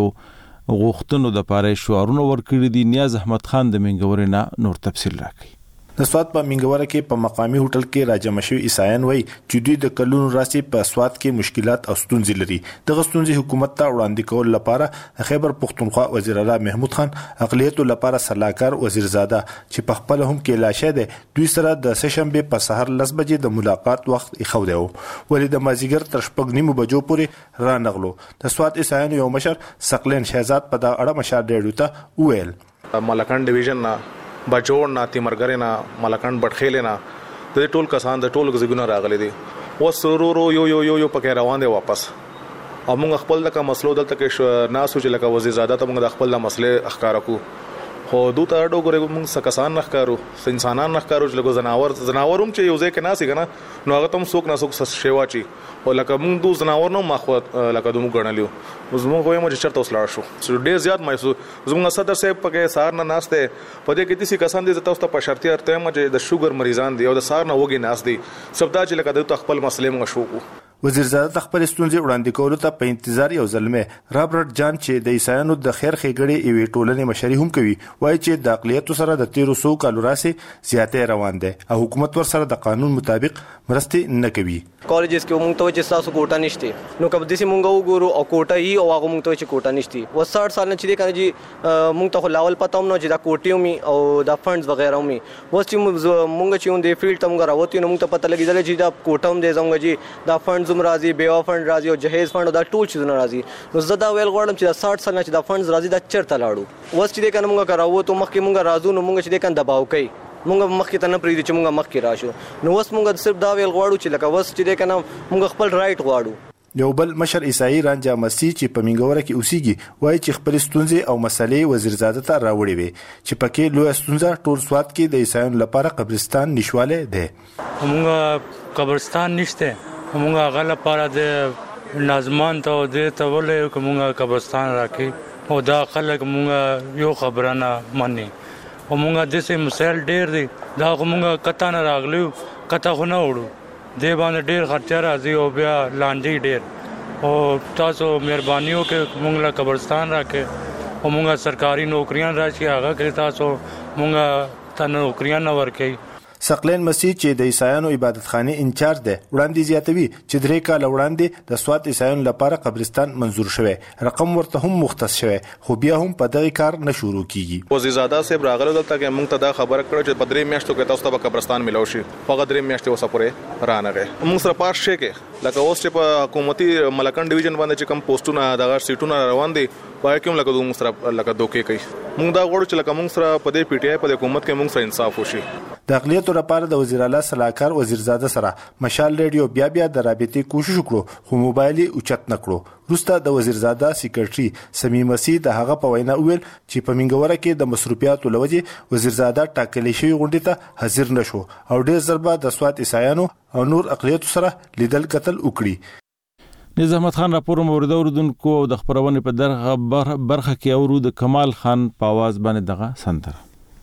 غوښتنو د لپاره شعارونه ورکړي دي. نیاز احمد خان د منګورې نه نور تفصیل راکړي. د سوات په منګوره کې په مقامی هوټل کې راجمع شوي عیسایان وایي چې دوی د کلونو راځي په سوات کې مشکلات او ستونزې لري. دغه ستونزې حکومت ته وړاندې کول لپاره خیبر پښتونخوا وزیر اعلی محمود خان اقلیتو لپاره سلاکار وزیرزاده چې په خپل هم کې لاشه ده دوی سره د سهشنبه په سحر لس بجې د ملاقات وخت ایښو دی. ولې د مازیګر تر شپږ نیمو بجو پورې را نغلو. د سوات عیسایانو یو مشر سقلین شهزاد په دا اړه مشال ډیډو ته وویل ملکان ډیویژن نه بچوړ نه تیمرګر نه ملکان بټخیل نه د ټول کسان د ټول غزګونه راغلي دي. وسرورو یو یو یو یو پکې روان دي واپس. او موږ خپل د مسلو دلته کې ناسو چې لکه وزیر زاده ته موږ د خپل د مسلې اخکار کو خو دوی ته اډو ګورې موږ څه کسان نه ښکارو، انسانان نه ښکارو چې لکه زناور زناوروم چې یو ځای کې ناسي کنه نو هغه تم څوک نه څوک شیوا چی او لکه موږ دوه زناور نو ماخو لکه دوه غړنلیو زموږ وایي مو چې چرته وسلاړ شو چې ډېر زیات مایسو زموږ صدر صاحب پکې سار نه ناشته په دې کې دي کسان دي تاسو ته په شرطي ارته ما چې د شوګر مریضان دي او د سار نه وګي ناس دي سبدا چې لکه د خپل مسلې مو شو. وزیر زاده خپل ستونزې وړاندې کولو ته په انتظار یو زلمه رابرټ جان چې د عیسایانو د خیر ښېګړې یوې ټولنې مشري هم کوي وایي چې د اقلیتو سره د تیرو سو کالو راسې زیاتې روان دي او حکومت ور سره د قانون مطابق مرستې نه کوي. کالجز کې موږ ته چې تاسو کوټه نشته نو کله دې موږ وګورو او کوټه هي او هغه موږ ته چې کوټه نشته و ساठ سال نه چې دې کنه جی موږ ته لاول پته هم نو چې دا کوټیو می او دا فندز وغیرہ می و چې موږ چې اون دې فیلډ تم غراوتی نو موږ ته پته لګیدل چې دا کوټه هم دې زموږ جی دا فندز هم راځي بیوا فند راځي او جهیز فند دا ټول چیزونه راځي نو زه دا ویل غواړم چې دا ساठ سال نه چې دا فندز راځي دا چرته لاړو و چې دې کنه موږ غراوتو مخکې موږ راځو نو موږ چې دې کنه دباو کوي موږ مخکې ته نه پریږدي چې موږ مخکې راشو نو اوس موږ صرف دا ویل غواړو چې لکه اوس چې دې کنه موږ خپل رائټ غواړو. یو بل مشر عیسائی رانجا مسیح چې په منګوره کې اوسېږي وایي چې خپل ستونزې او مسلې وزیرزاده ته راوړي وي چې پکې لوی ستونزه ټول سوات کې د عیسایانو لپاره قبرستان نشواله ده. موږ قبرستان نشته موږ هغه لپاره د نظمان ته د ته ولې کومه قبرستان راکې او دا خلک موږ یو خبره نه مانی او موږ د سه مسائل ډېر دي دا موږ کته نه راغلیو کته خو نه وړو دی باندې ډېر خرچه راځي او بیا لاندې ډېر او تاسو مهرباني وکړئ موږ له قبرستان راکې او موږ سرکاري نوکریاں راشي هغه کې تاسو موږ ته نوکریاں نه ورکړي. سقلین مسیح چې د عیسایانو عبادتخانه انچارج دی وړاندې زیاتوي چې درې کال وړاندې د سوات عیسایانو لپاره قبرستان منزور شوی، رقم ورته هم مختص شوی، خو بیا هم په دغه کار نه شروع کیږي. وزیرزاده صاحب راغله دلته کې موږ ته دا خبره کړه چې په درې میاشتو کې تاسو ته قبرستان ملو شي، په درې میاشتو وسه پورې رانغه موږ سره پاس شي کې لکه اوس چې په حکومتي ملکن ډیویژن باندې چې کم پوسټونه دغه سیټونه روان دي پای کوم لکه دوه سره لکه دوکې کوي. موږ دا غواړو چې لکه موږ سره په دې پی ټی آی په حکومت کې موږ سره انصاف وشي. د اقلیتو لپاره د وزیر اعلی صلاحکار وزیرزاده سره مشال ریډیو بیا بیا د رابطې کوشش وکړو خو موبایل یې اوچت نکړو. وروسته د وزیرزاده سیکریټري سمیم مسیح د هغه په وینا ویل چې په منګوره کې د مصروفیاتو لوجې وزیرزاده ټاکلې شوی غونډې ته حاضر نشو او ډېر ضربه د سوات عیسایانو او نور اقلیتو سره لیدل قتل وکړي. نظام احمد خان راپور مورد اوردونکو د خبرونې په درغه برخه کې اورو د کمال خان په आवाज باندې دغه سنتر.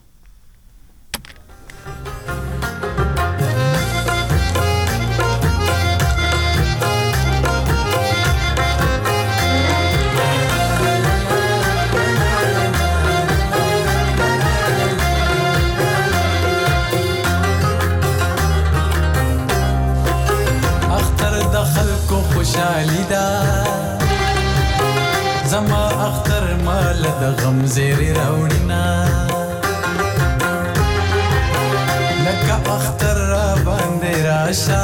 زما اختر مال د غم زیری راوړینا لکه اختر را باندې راشه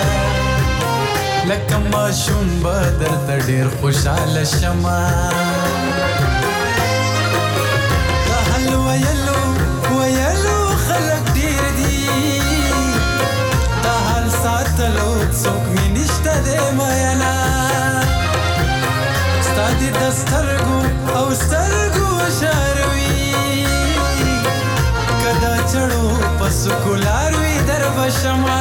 لکه ماشوم بدر ته ډیر خوشاله شمه دا حل ویلو ویلو خلک ډیر دي دا حل ساتلو څوک مې نشته دی مینا ستادي د سترګو او سترګو شاروي کدا چړو پس کولاروي در بشما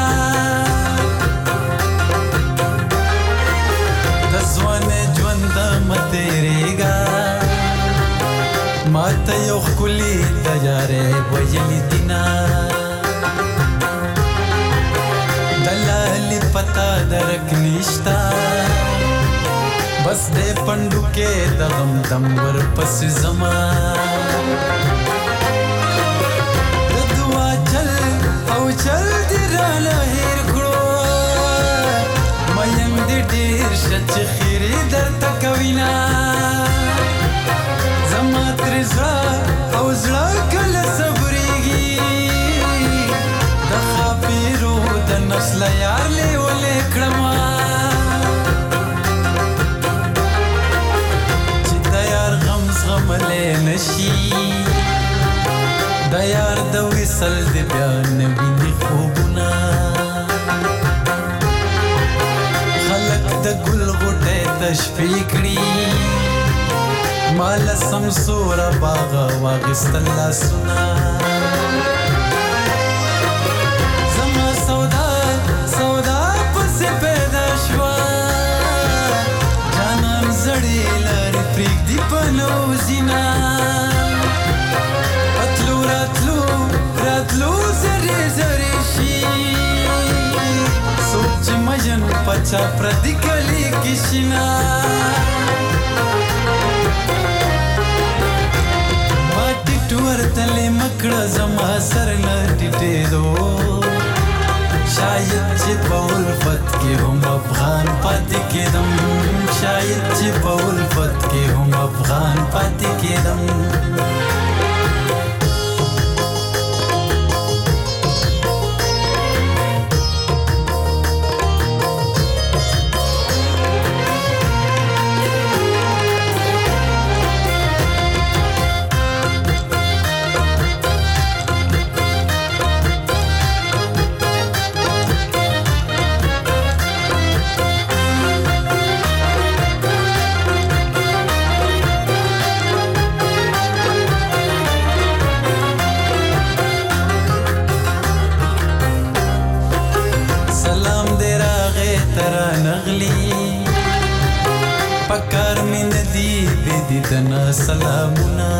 د ځوان ژوند متریګا ماته یو خولي د یارې ویلې دینا دلالي پتا درک نشتا بس دې پندو کې د غم دم ور پس زما د دعا چل او چل دې را لهیر کړو مېم دې ډېر شچ خیره درته کوینا زما تر زړه او زړه کله صبرېږي د خاپیرو د نسل یار له ولې کړم غملې نشي د یار د وصل دی بیان ویني خوبونه خلق د ګل غټه تشفیق کړي مال سمسور باغ واغستل سنا زما سودا سودا پس پیدا شوا جانم زړې لار پریک دی پنو زینا اتلو راتلو راتلو زری زری شي سوچ مجن پچا پردی کلی کشنا ماټی ټور تلې مکړه زما سر نه ټټې دو شاید چې په الفت کې هم افغان پاتې کېدم شاید چې په الفت کې هم افغان پاتې کېدم پکار می ندی دې دې دنا سلامونه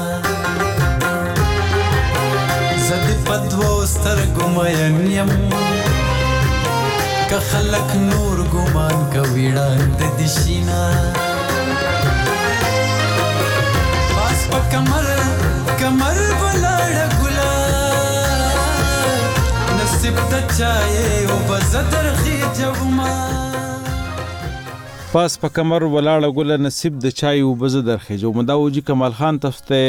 زد پدو سترګو مېن يم که خلک نور ګمان کوي وړاند دي شینا پاس په کمر کمر بلاړ ګلا چای او بزدر خېجوما پاس په کمر ولاړه ګل نصیب د چای او بز درخېجو مداوجي کمال خان تفته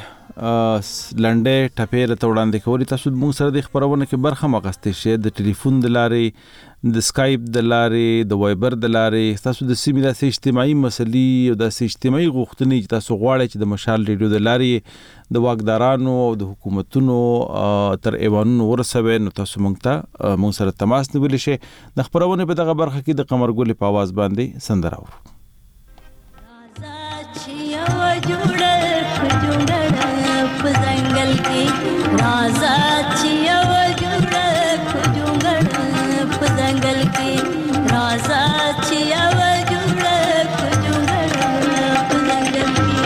لنډه ټپې رته وړاندې کوي تاسو موږ سره د خبرونه کې برخه مغستې شه د ټلیفون د لارې د سکایپ د لارې د وایبر د لارې تاسو د سیمې د اجتماعي مسلې او د اجتماعي غوښتنې چې تاسو غواړئ چې د مشال ریډیو د لارې د واکدارانو او د حکومتونو تر ایوانونو ورسوي نو تاسو موږ ته موږ سره تماس نیول شي د خبرونه په دغه برخه کې د قمر ګل په आवाज باندې سندره اورو जंगल की राजा छिया वजुड़ खुजुंगड़ जंगल की राजा छिया वजुड़ खुजुंगड़ जंगल की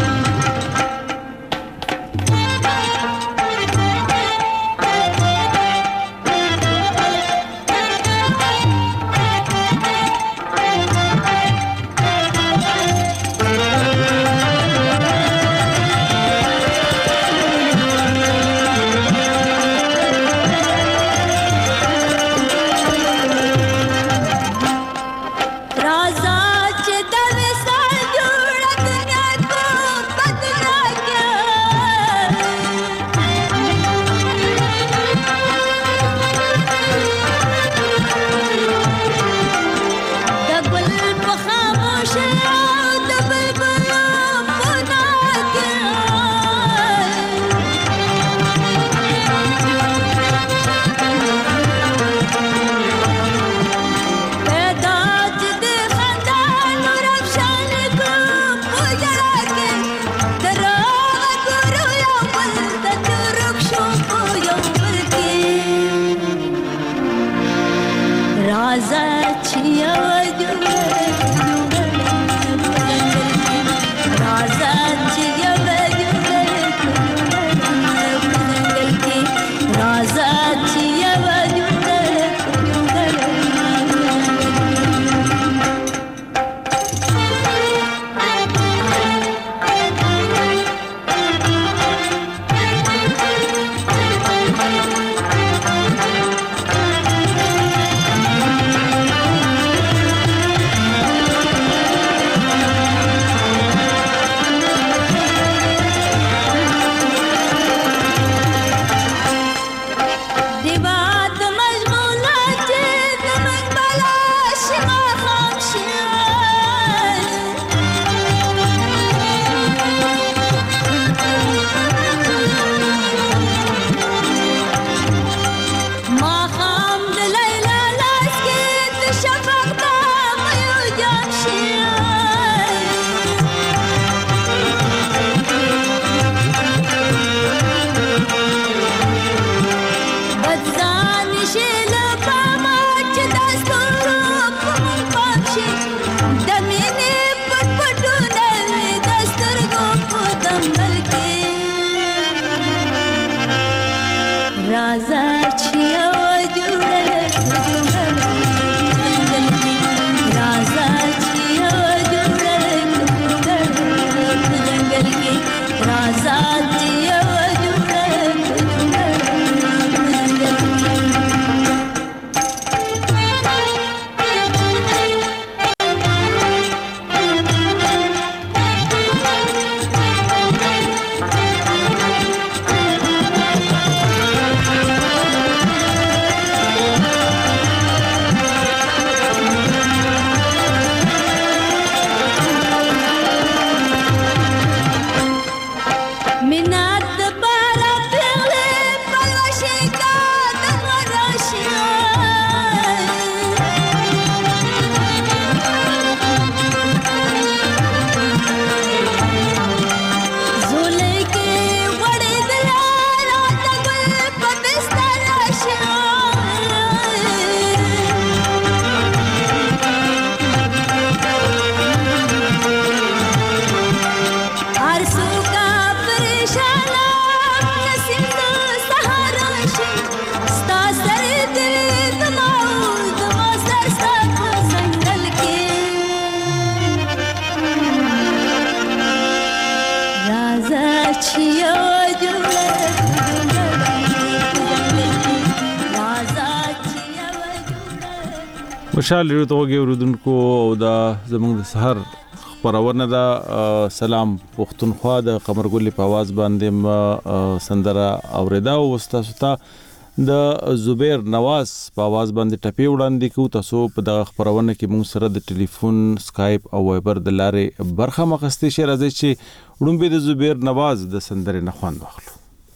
خوشاله یو توګه ورودونکو او دا زموږ د سحر خبرونه دا سلام پښتونخوا د قمرګل په आवाज باندې سندره اوریدا او تاسو د زبیر نواز په आवाज باندې ټپی وړاندې کو تاسو په دغه خبرونه کې موږ سره د ټلیفون سکایپ او وایبر د لارې برخه مخستې شي راځي چې وړومبه د زبیر نواز د سندره نه خوان واخلو.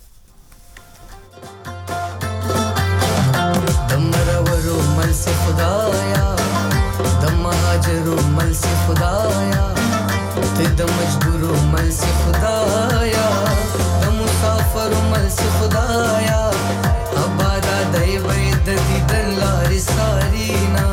دمرورو مل سے خدایا دم مهاجرو مل سے خدایا ته د مجبورو مل سے خدایا د مسافرو مل سے خدایا ابادا دای وې د دې د لارې سارینا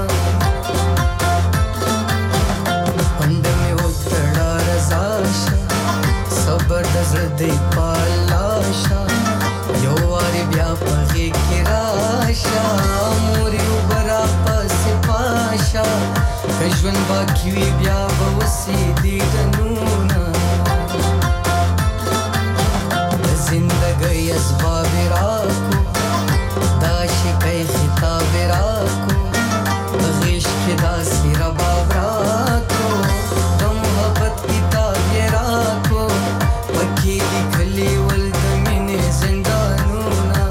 پند می وکړه رضا صبر د زړه پالاشا یو واری بیا پغې کې راشا موري وبرا پس پاشا کژون باقی وی بیا وسی دی دنونا زندګي اسباب راکو دا شکای خطاب راکو غیش کې دا سیر باب راکو د محبت کتاب راکو پکې لیکلي ول د مینې زندانونه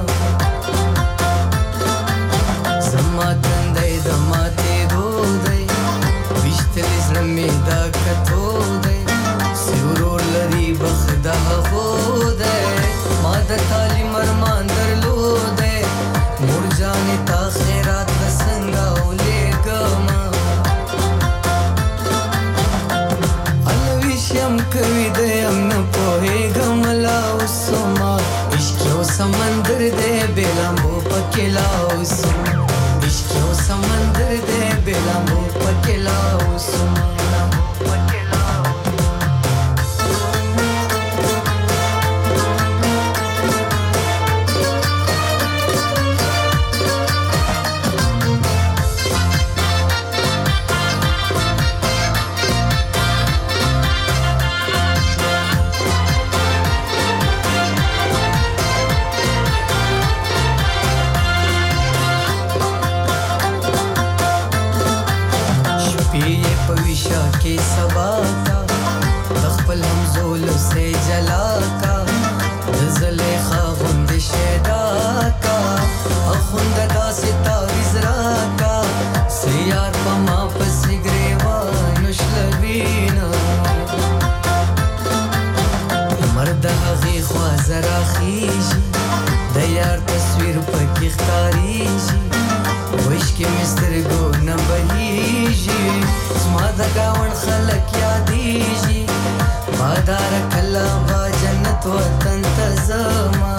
زما تندې د ماته دودې وشتل زلمې دا کتو دې سیورور لري بخدا هو دې ما د تعلیم ارمان درلودې مور جانې تا خیرات څنګه ولېګما الویشم کوي دې امن پوهېګم لا وسما عشق یو سمندر دې بلامبو پکلا وسما عشق یو سمندر دې بلامبو پکلا وسما के सबा का तखपल हम जोल से जला का जले खागुंद शेदा का अखुंद दा से ताविजरा का सियार पमा पस ग्रेवा नुशलबीना मर्द हगी ख्वाजरा खीजी दयार तस्वीर पक इख्तारीजी وش के मिस्टर गो न बहीजी स्मादा गावन खलक यादीजी बादार कला बा जन्नत वतन तजमा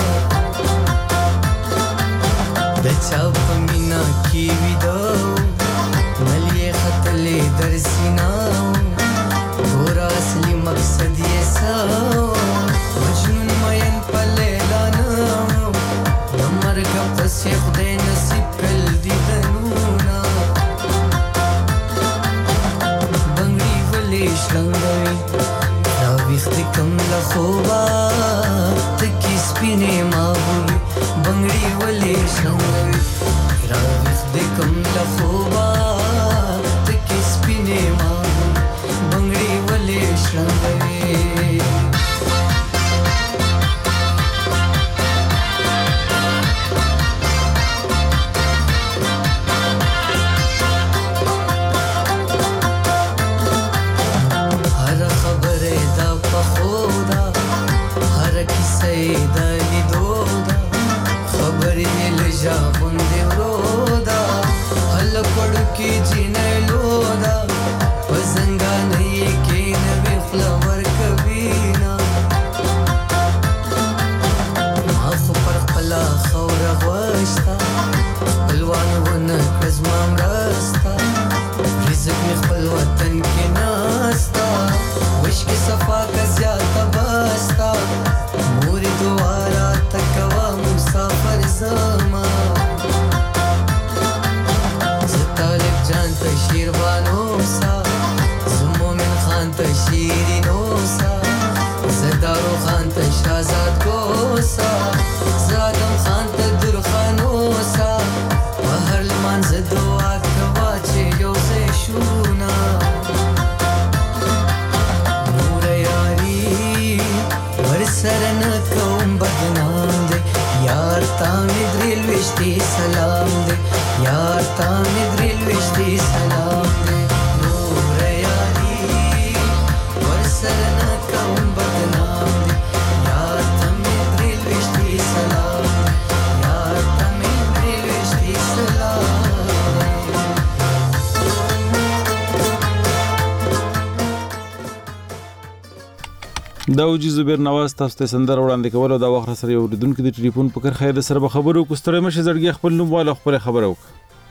दचा पमीना की विदो मलिए खतले दरसिना पूरा असली मकसद ये सो मजनून मयन पले लाना नमर का पसे खुदे नसीब कल दी दनूना बंगड़ी वले शंगवी राविख्त कम लखोबा तकी स्पिने माहुवी बंगड़ी वले शंगवी राविख्त कम लखोबा तकी स्पिने माहुवी बंगड़ी वले शंगवी زادم خان ته درخانوسا په هر لمانځه دعا کوه چې تا مې درې لوېشتې سلام دی یار تا مې درې لوېشتې سلام دی نوره یاري ورسره نه کوم بدنام دی یار تا مې درې لوېشتې سلام دی یار تا مې درې لوېشتې سلام دا اوجي زبیر نواز تاسو ته سندره وړاندې کول او دا وخت سره یو ردونکو د ټلیفون په کر خیر سره به خبرو کو ستړي مشه زړګي خپل نوم والا خبره خبره وک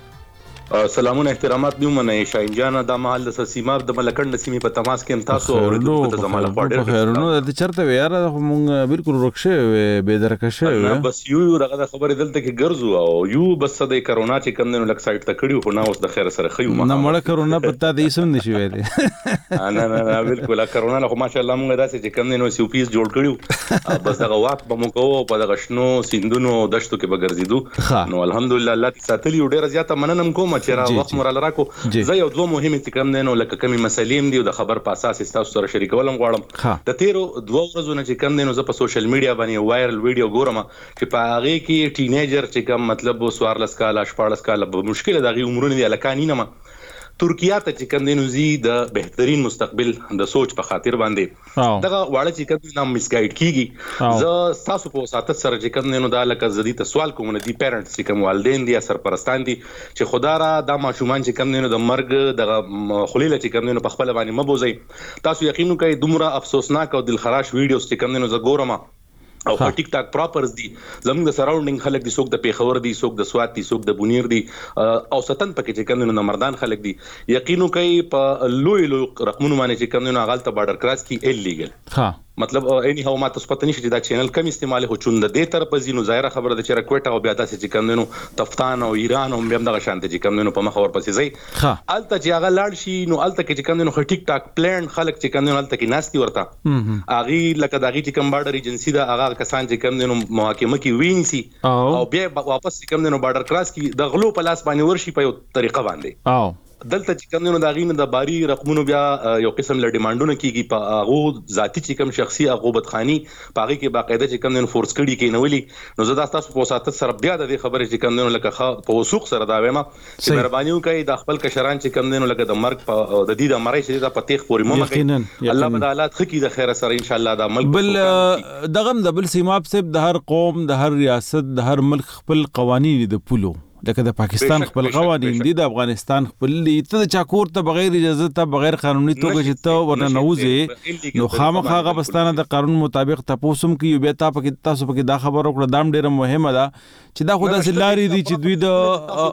سلامونه احترامات نیو منه شاهین جان د محل د سیماب د ملکند سیمې په تماس کې تاسو او د زماله پاډر خیر نو د چرته یار مونږ بالکل رخصه به درکشه نه بس یو یو دغه خبره دلته کې ګرځو او یو بس د کرونا چې کم نه لک سایت ته کړیو خو نه اوس د خیر سره خيو نه مړه کرونا پتا دې سم نشي وې دي نه نه نه بالکل کرونا له ماشاءالله مونږ داسې چې کم نه سیو پیس جوړ کړیو بس دغه واک به مو کوو په دغه شنو سیندونو دشتو کې به ګرځیدو نو الحمدلله الله دې ساتلی ډېر زیاته مننم کوم چې را وخت مراله راکو زه یو دوه مهمه چې کم نه نو لکه کمی مسلې دي د خبر په اساس تاسو سره شریکولم غواړم د تیرو دوه ورځې نه چې کم نه نو زه په سوشل میډیا باندې وایرل ویډیو ګورم چې په هغه کې ټینیجر چې کم مطلب سوارلس کال شپارلس کال به مشکل دغه عمرونه دي لکانی نه ترکیه ته چې کم دینو زی د بهترین مستقبل د سوچ په خاطر باندې دغه واړه چې کم نام مسګایډ کیږي زه تاسو په ساتت سره چې کم دینو دا لکه زدي ته سوال کوم نه دي پیرنټس چې کم والدین دي سرپرستان دي چې خدا را د ماشومان چې کم دینو د مرګ دغه خلیله چې کم دینو په خپل باندې مبوزي تاسو یقینو کوي دومره افسوسناک او دلخراش ویډیوز چې کم دینو ز ګورم او په ټیک ټاک پراپرز دي زموږ د سراوندینګ خلک دي څوک د پیښور دي څوک د سوات دي څوک د بونیر دي او ستن پکې چې کم نه مردان خلک دي یقینو کوي په لوی لوی رقمونو باندې چې کم نه غلطه بارډر کراس کی الیګل ها مطلب اني هو ما تاسو پته نشي چې دا چینل کم استعمال هو چوند د دې طرف زینو ظاهره خبره د چیرې کوټه او بیا تاسو چې کم نو تفتان او ایران او هم دغه شانته چې کم نو په مخ ور پسې زی الته چې هغه لاړ شي نو الته کې چې کم نو ټیک ټاک پلان خلک چې کم نو الته کې ناشتي ورته اغي لکه دغه چې کم بارډر ایجنسی دا هغه کسان چې کم نو محاکمه کې وینسي او بیا واپس چې کم نو بارډر کراس کې د غلو په لاس باندې ورشي په یو طریقه باندې او دلته چې کوم نو دا غینه د باری رقمونو بیا یو قسم ل ډیمانډونه کیږي په هغه ذاتی چې کوم شخصي هغه بدخانی پاغي کې باقاعده چې کوم نو فورس کړي کې نو ولي نو زه تاسو په ساتت سره بیا د خبرې چې کوم نو لکه په وسوق سره دا وایم چې مهرباني وکړئ د خپل کشران چې کوم نو لکه د مرګ په د دې د مړی چې د پتیخ پورې مو مګي الله بدالات خکی د خیر سره ان شاء الله دا ملک بل دغه د بل سیماب سب د هر قوم د هر ریاست د هر ملک خپل قوانين د پولو لکه د پاکستان خپل قوانين دي د افغانستان خپل ته د چاکور ته بغیر اجازه ته بغیر قانوني توګه چې ته ورننوځي نو خامخا غبستانه د قانون مطابق تاسو کې یو به تاسو کې تاسو کې دا خبر وکړه دام ډیره مهمه ده چې دا خدای سلاري دي چې دوی د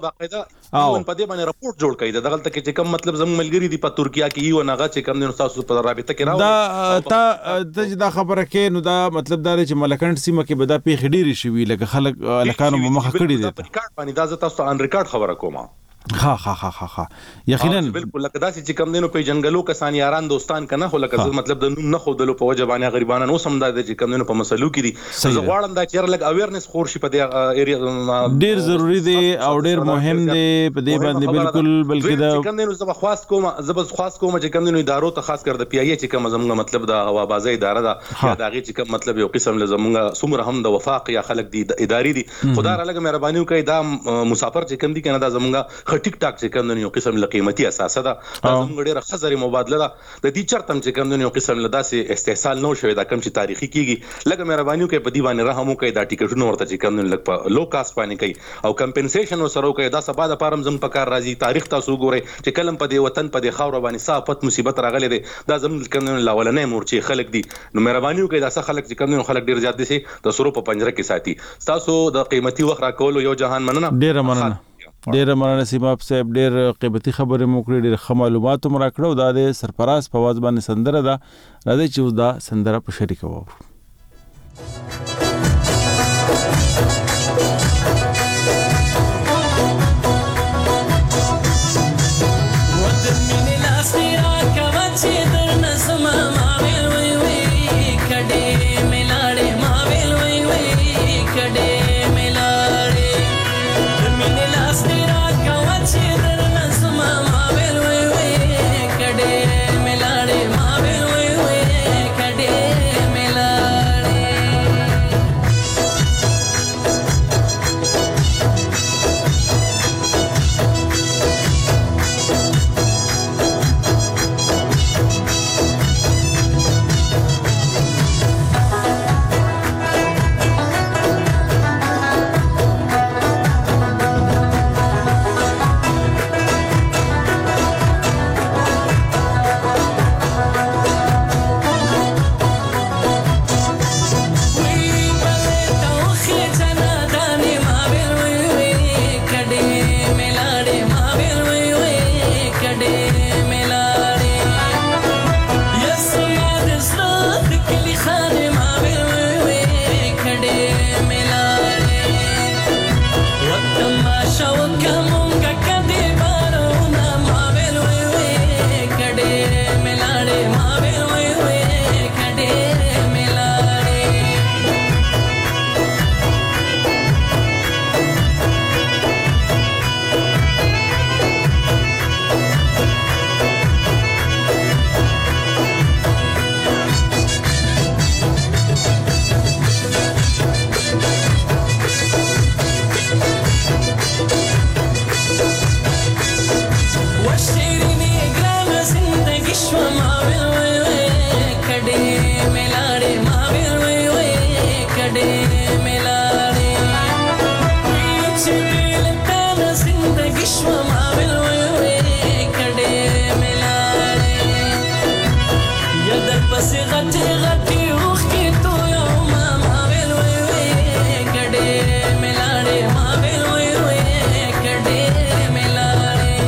او په دې باندې راپورټ جوړ کړي دا غلطه کې چې کوم مطلب زموږ ملګری دي په ترکیه کې یو نغه چې کوم نو تاسو په رابطه کې راو دا تا دا خبره کې نو دا مطلب دا چې ملکند سیمه کې بدا پیخ ډیری شوی لکه خلک الکانو مخ کړي دي په ریکارډ باندې دا تاسو ان ریکارډ خبره کومه ها ها ها ها ها یقینا بالکل لکه دا چې کم دینو په جنگلو کسان یاران دوستان کنه خو لکه مطلب د نوم نه خودلو په وجبانه غریبانه نو سم دا چې کم دینو په مسلو کې دي زه غواړم دا چې لګ اویرنس خور شي په دې ایریا ډیر ضروری دی او ډیر مهم دی په دې باندې بالکل بلکې دا کم دینو زه خواست کوم زه بس خواست کوم چې کم دینو ادارو ته خاص کر د پی ای چې کوم زموږ مطلب دا اوازه اداره ده یا دا غي چې کوم مطلب یو قسم لزموږ سمره هم د وفاق یا خلک دي اداري دي خدای را لګ مهرباني وکړي دا مسافر چې کم دي کنه دا زموږ خټیک ټاک چې کم یو قسم له قیمتي اساسه ده زموږ ډیره خزري مبادله ده د دې چرتم چې کوم یو قسم له داسې استحصال نو شوی دا کم چې تاریخي کیږي لکه مهرباني وکړئ په دې باندې رحم وکړئ دا ټیکټونه ورته چې کوم لک په لو کاست باندې کوي او کمپنسیشن سره وکړئ دا سبا د پارم زم په کار راځي تاریخ تاسو ګورئ چې کلم په دې وطن په دې خاور باندې صافت مصیبت راغلي دي دا زم کوم لاولنې مورچې خلک دي نو مهرباني وکړئ دا څه خلک چې کوم خلک ډیر زیات دي چې د سرو په پنجره کې ساتي تاسو د قیمتي وخت راکول یو جهان مننه ډیر مننه ډیر مننه سیماب صاحب ډیر قیمتي خبره مو کړې ډیر ښه معلومات مو راکړو دا د سرپراز په واز باندې سندره ده راځي چې دا سندره په شریکه وو Mela کډې ملاړې چې لکه د زندګي شوه ما ویل وی وی کډې ملاړې یا در پسې غټې غټې اوښکې تویو ما ما ویل وی وی کډې ملاړې ما ویل وی وی کډې ملاړې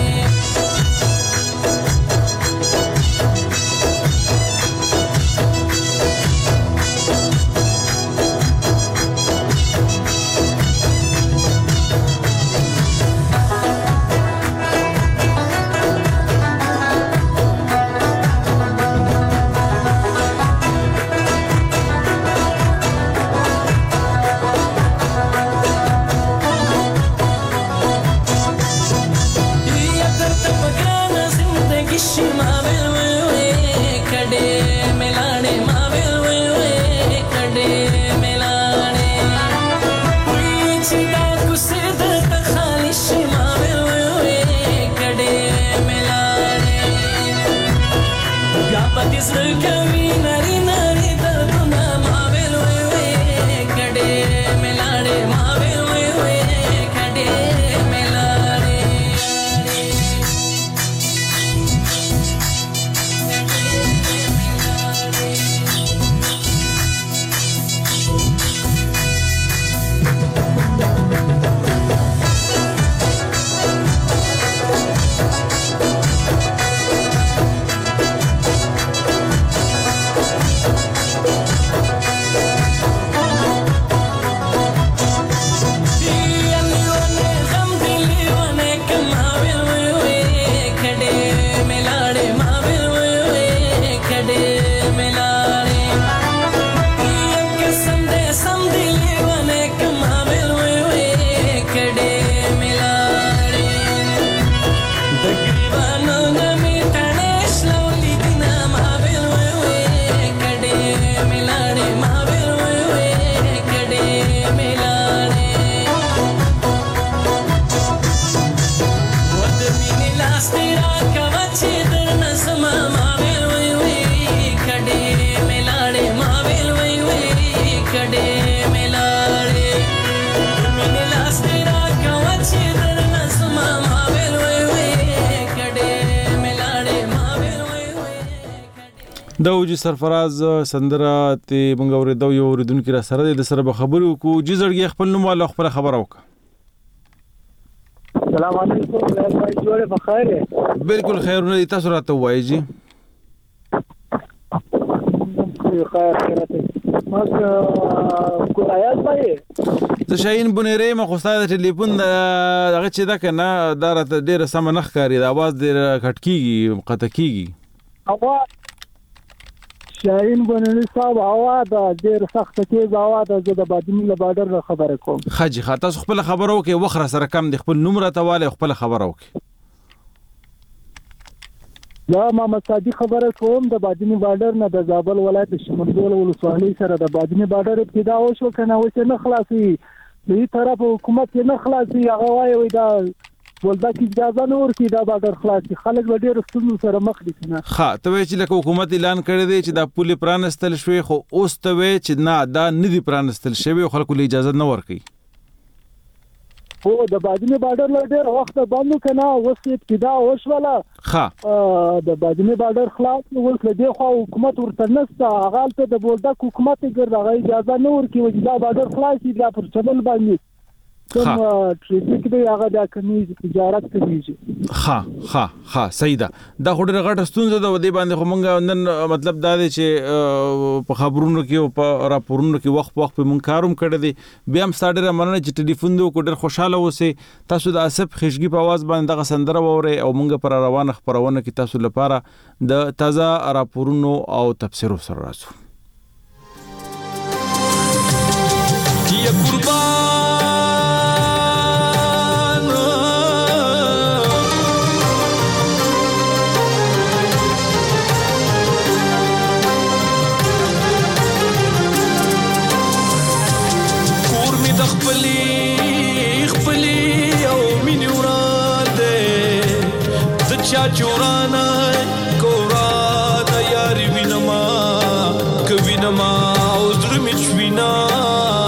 د اوجي سرفراز سندره ته مونږ اورېدو یو اوریدونکو را سره د سره به خبرې وکړو چې زړګي خپل نوم والا خپل خبره وکړه. السلام علیکم بھائی جوړه بخیر بالکل خیرونه تاسو راته وایي جی خیر خیرته ما کولایال پای زه شاهین بنيري ما خو ستاسو ټلیفون دغه چې دا کنه دا راته ډیره سم نه ښکاري د आवाज ډیر کټ کیږي قطع کیږي اواز شاهین بنيري صاحب اواز ډیر سخت کیږي اواز د بادمی له بارډر خبره کوم خاجي خاطر تاسو خپل خبرو کې وخره سره کم د خپل نوم راته والي خپل خبرو کې دا محمد صادق خبره کوم د بادمی بارډر نه د زابل ولایت شمندول ولسوالۍ سره د بادمی بارډر ابتدا وشو کنه اوس نه خلاصي دې طرف حکومت نه خلاصي هغه وایي دا ولدا کی اجازه نه ورکړي دا بارډر خلاصي خلک ډېر ستونزو سره مخ دي کنه ها ته چې لکه حکومت اعلان کړی دی چې دا پولې پرانستل شوی خو اوس ته چې نه دا ندي پرانستل شوی خلکو له اجازه نه ورکړي هو د بادمی بارډر له ډېر وخت باندې کنه اوس ابتدا وشوله ها د بادمی بارډر خلاص اوس له دې خو حکومت ورته نسته هغه ته د بولدک حکومت ګرځي اجازه نه ورکړي چې دا بارډر خلاصي دا پر چبل باندې کوم ټریفیک دی هغه د کمی تجارت کوي ها ها ها صحیح ده دا خو ډېر غټ ستونزه ده ودی باندې خو مونږ نن مطلب دا دی چې په خبرونو کې او په راپورونو کې وخت وخت په مونږ کاروم کړی دی بیا هم ستاره مننه چې ټلیفون دو کو ډېر خوشاله اوسئ تاسو د اسف خشګي په आवाज باندې دغه سندره ووري او مونږ پر روانه خبرونه کې تاسو لپاره د تازه راپورونو او تفسیرو سره راځو یا قربان چا چورانا کورا د یار وینما کوینما او زړه می چوینا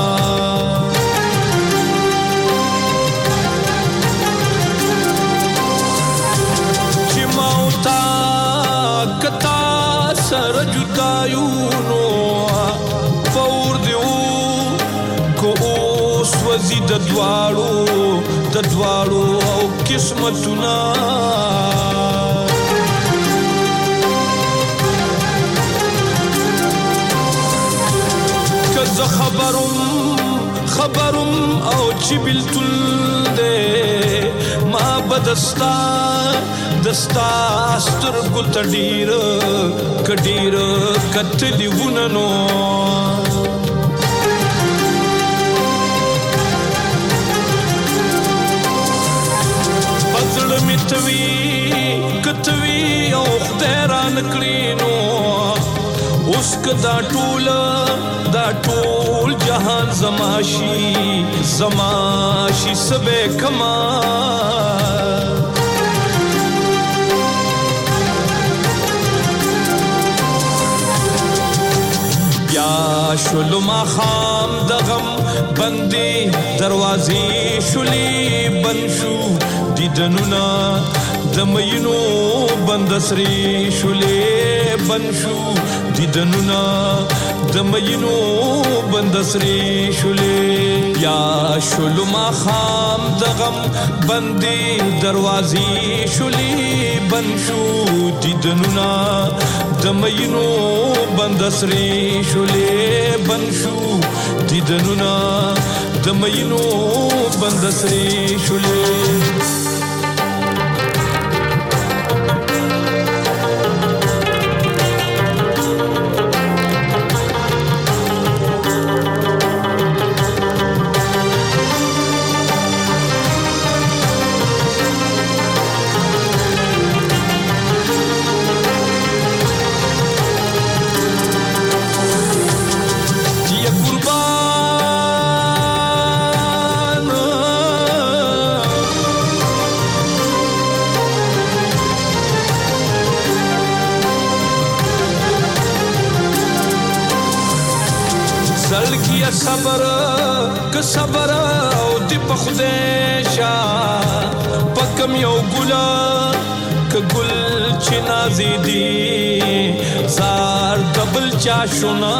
وزي د دواړو د دواړو او قسمتونه که زه خبرم خبرم او چې بلتل دی ما بدستا دستا سترګو ته ډیره کډیره کتلی وننو بدل میتوي کتوي او خدای را نکړینو اوس کدا ټول دا ټول جهان زماشي زماشي سبه کما بیا شلو ما خام دغم بندي دروازې شولي بنشو دیدنونا دمینو بندسری شولې بنشو دیدنونا دمینو بندسری شولې یا شلو ما خام دغم بندي دروازې شولي بنشو دیدنونا دمینو بندسری شولې بنشو دیدنونا دمینو بندسری شولې صبر که صبر او دی په خدای شا پکم یو ګلا ک ګل چې نازې دی زار دبل چا شونا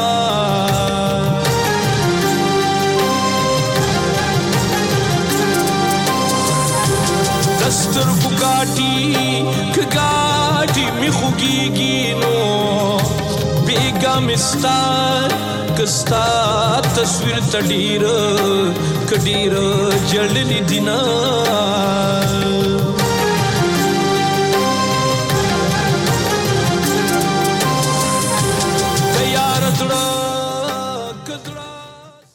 دستر کو گاټي ک گاټي می خوګيږي نو بیگا مستار کستا تصویر تډیر کډیر جړلی دینا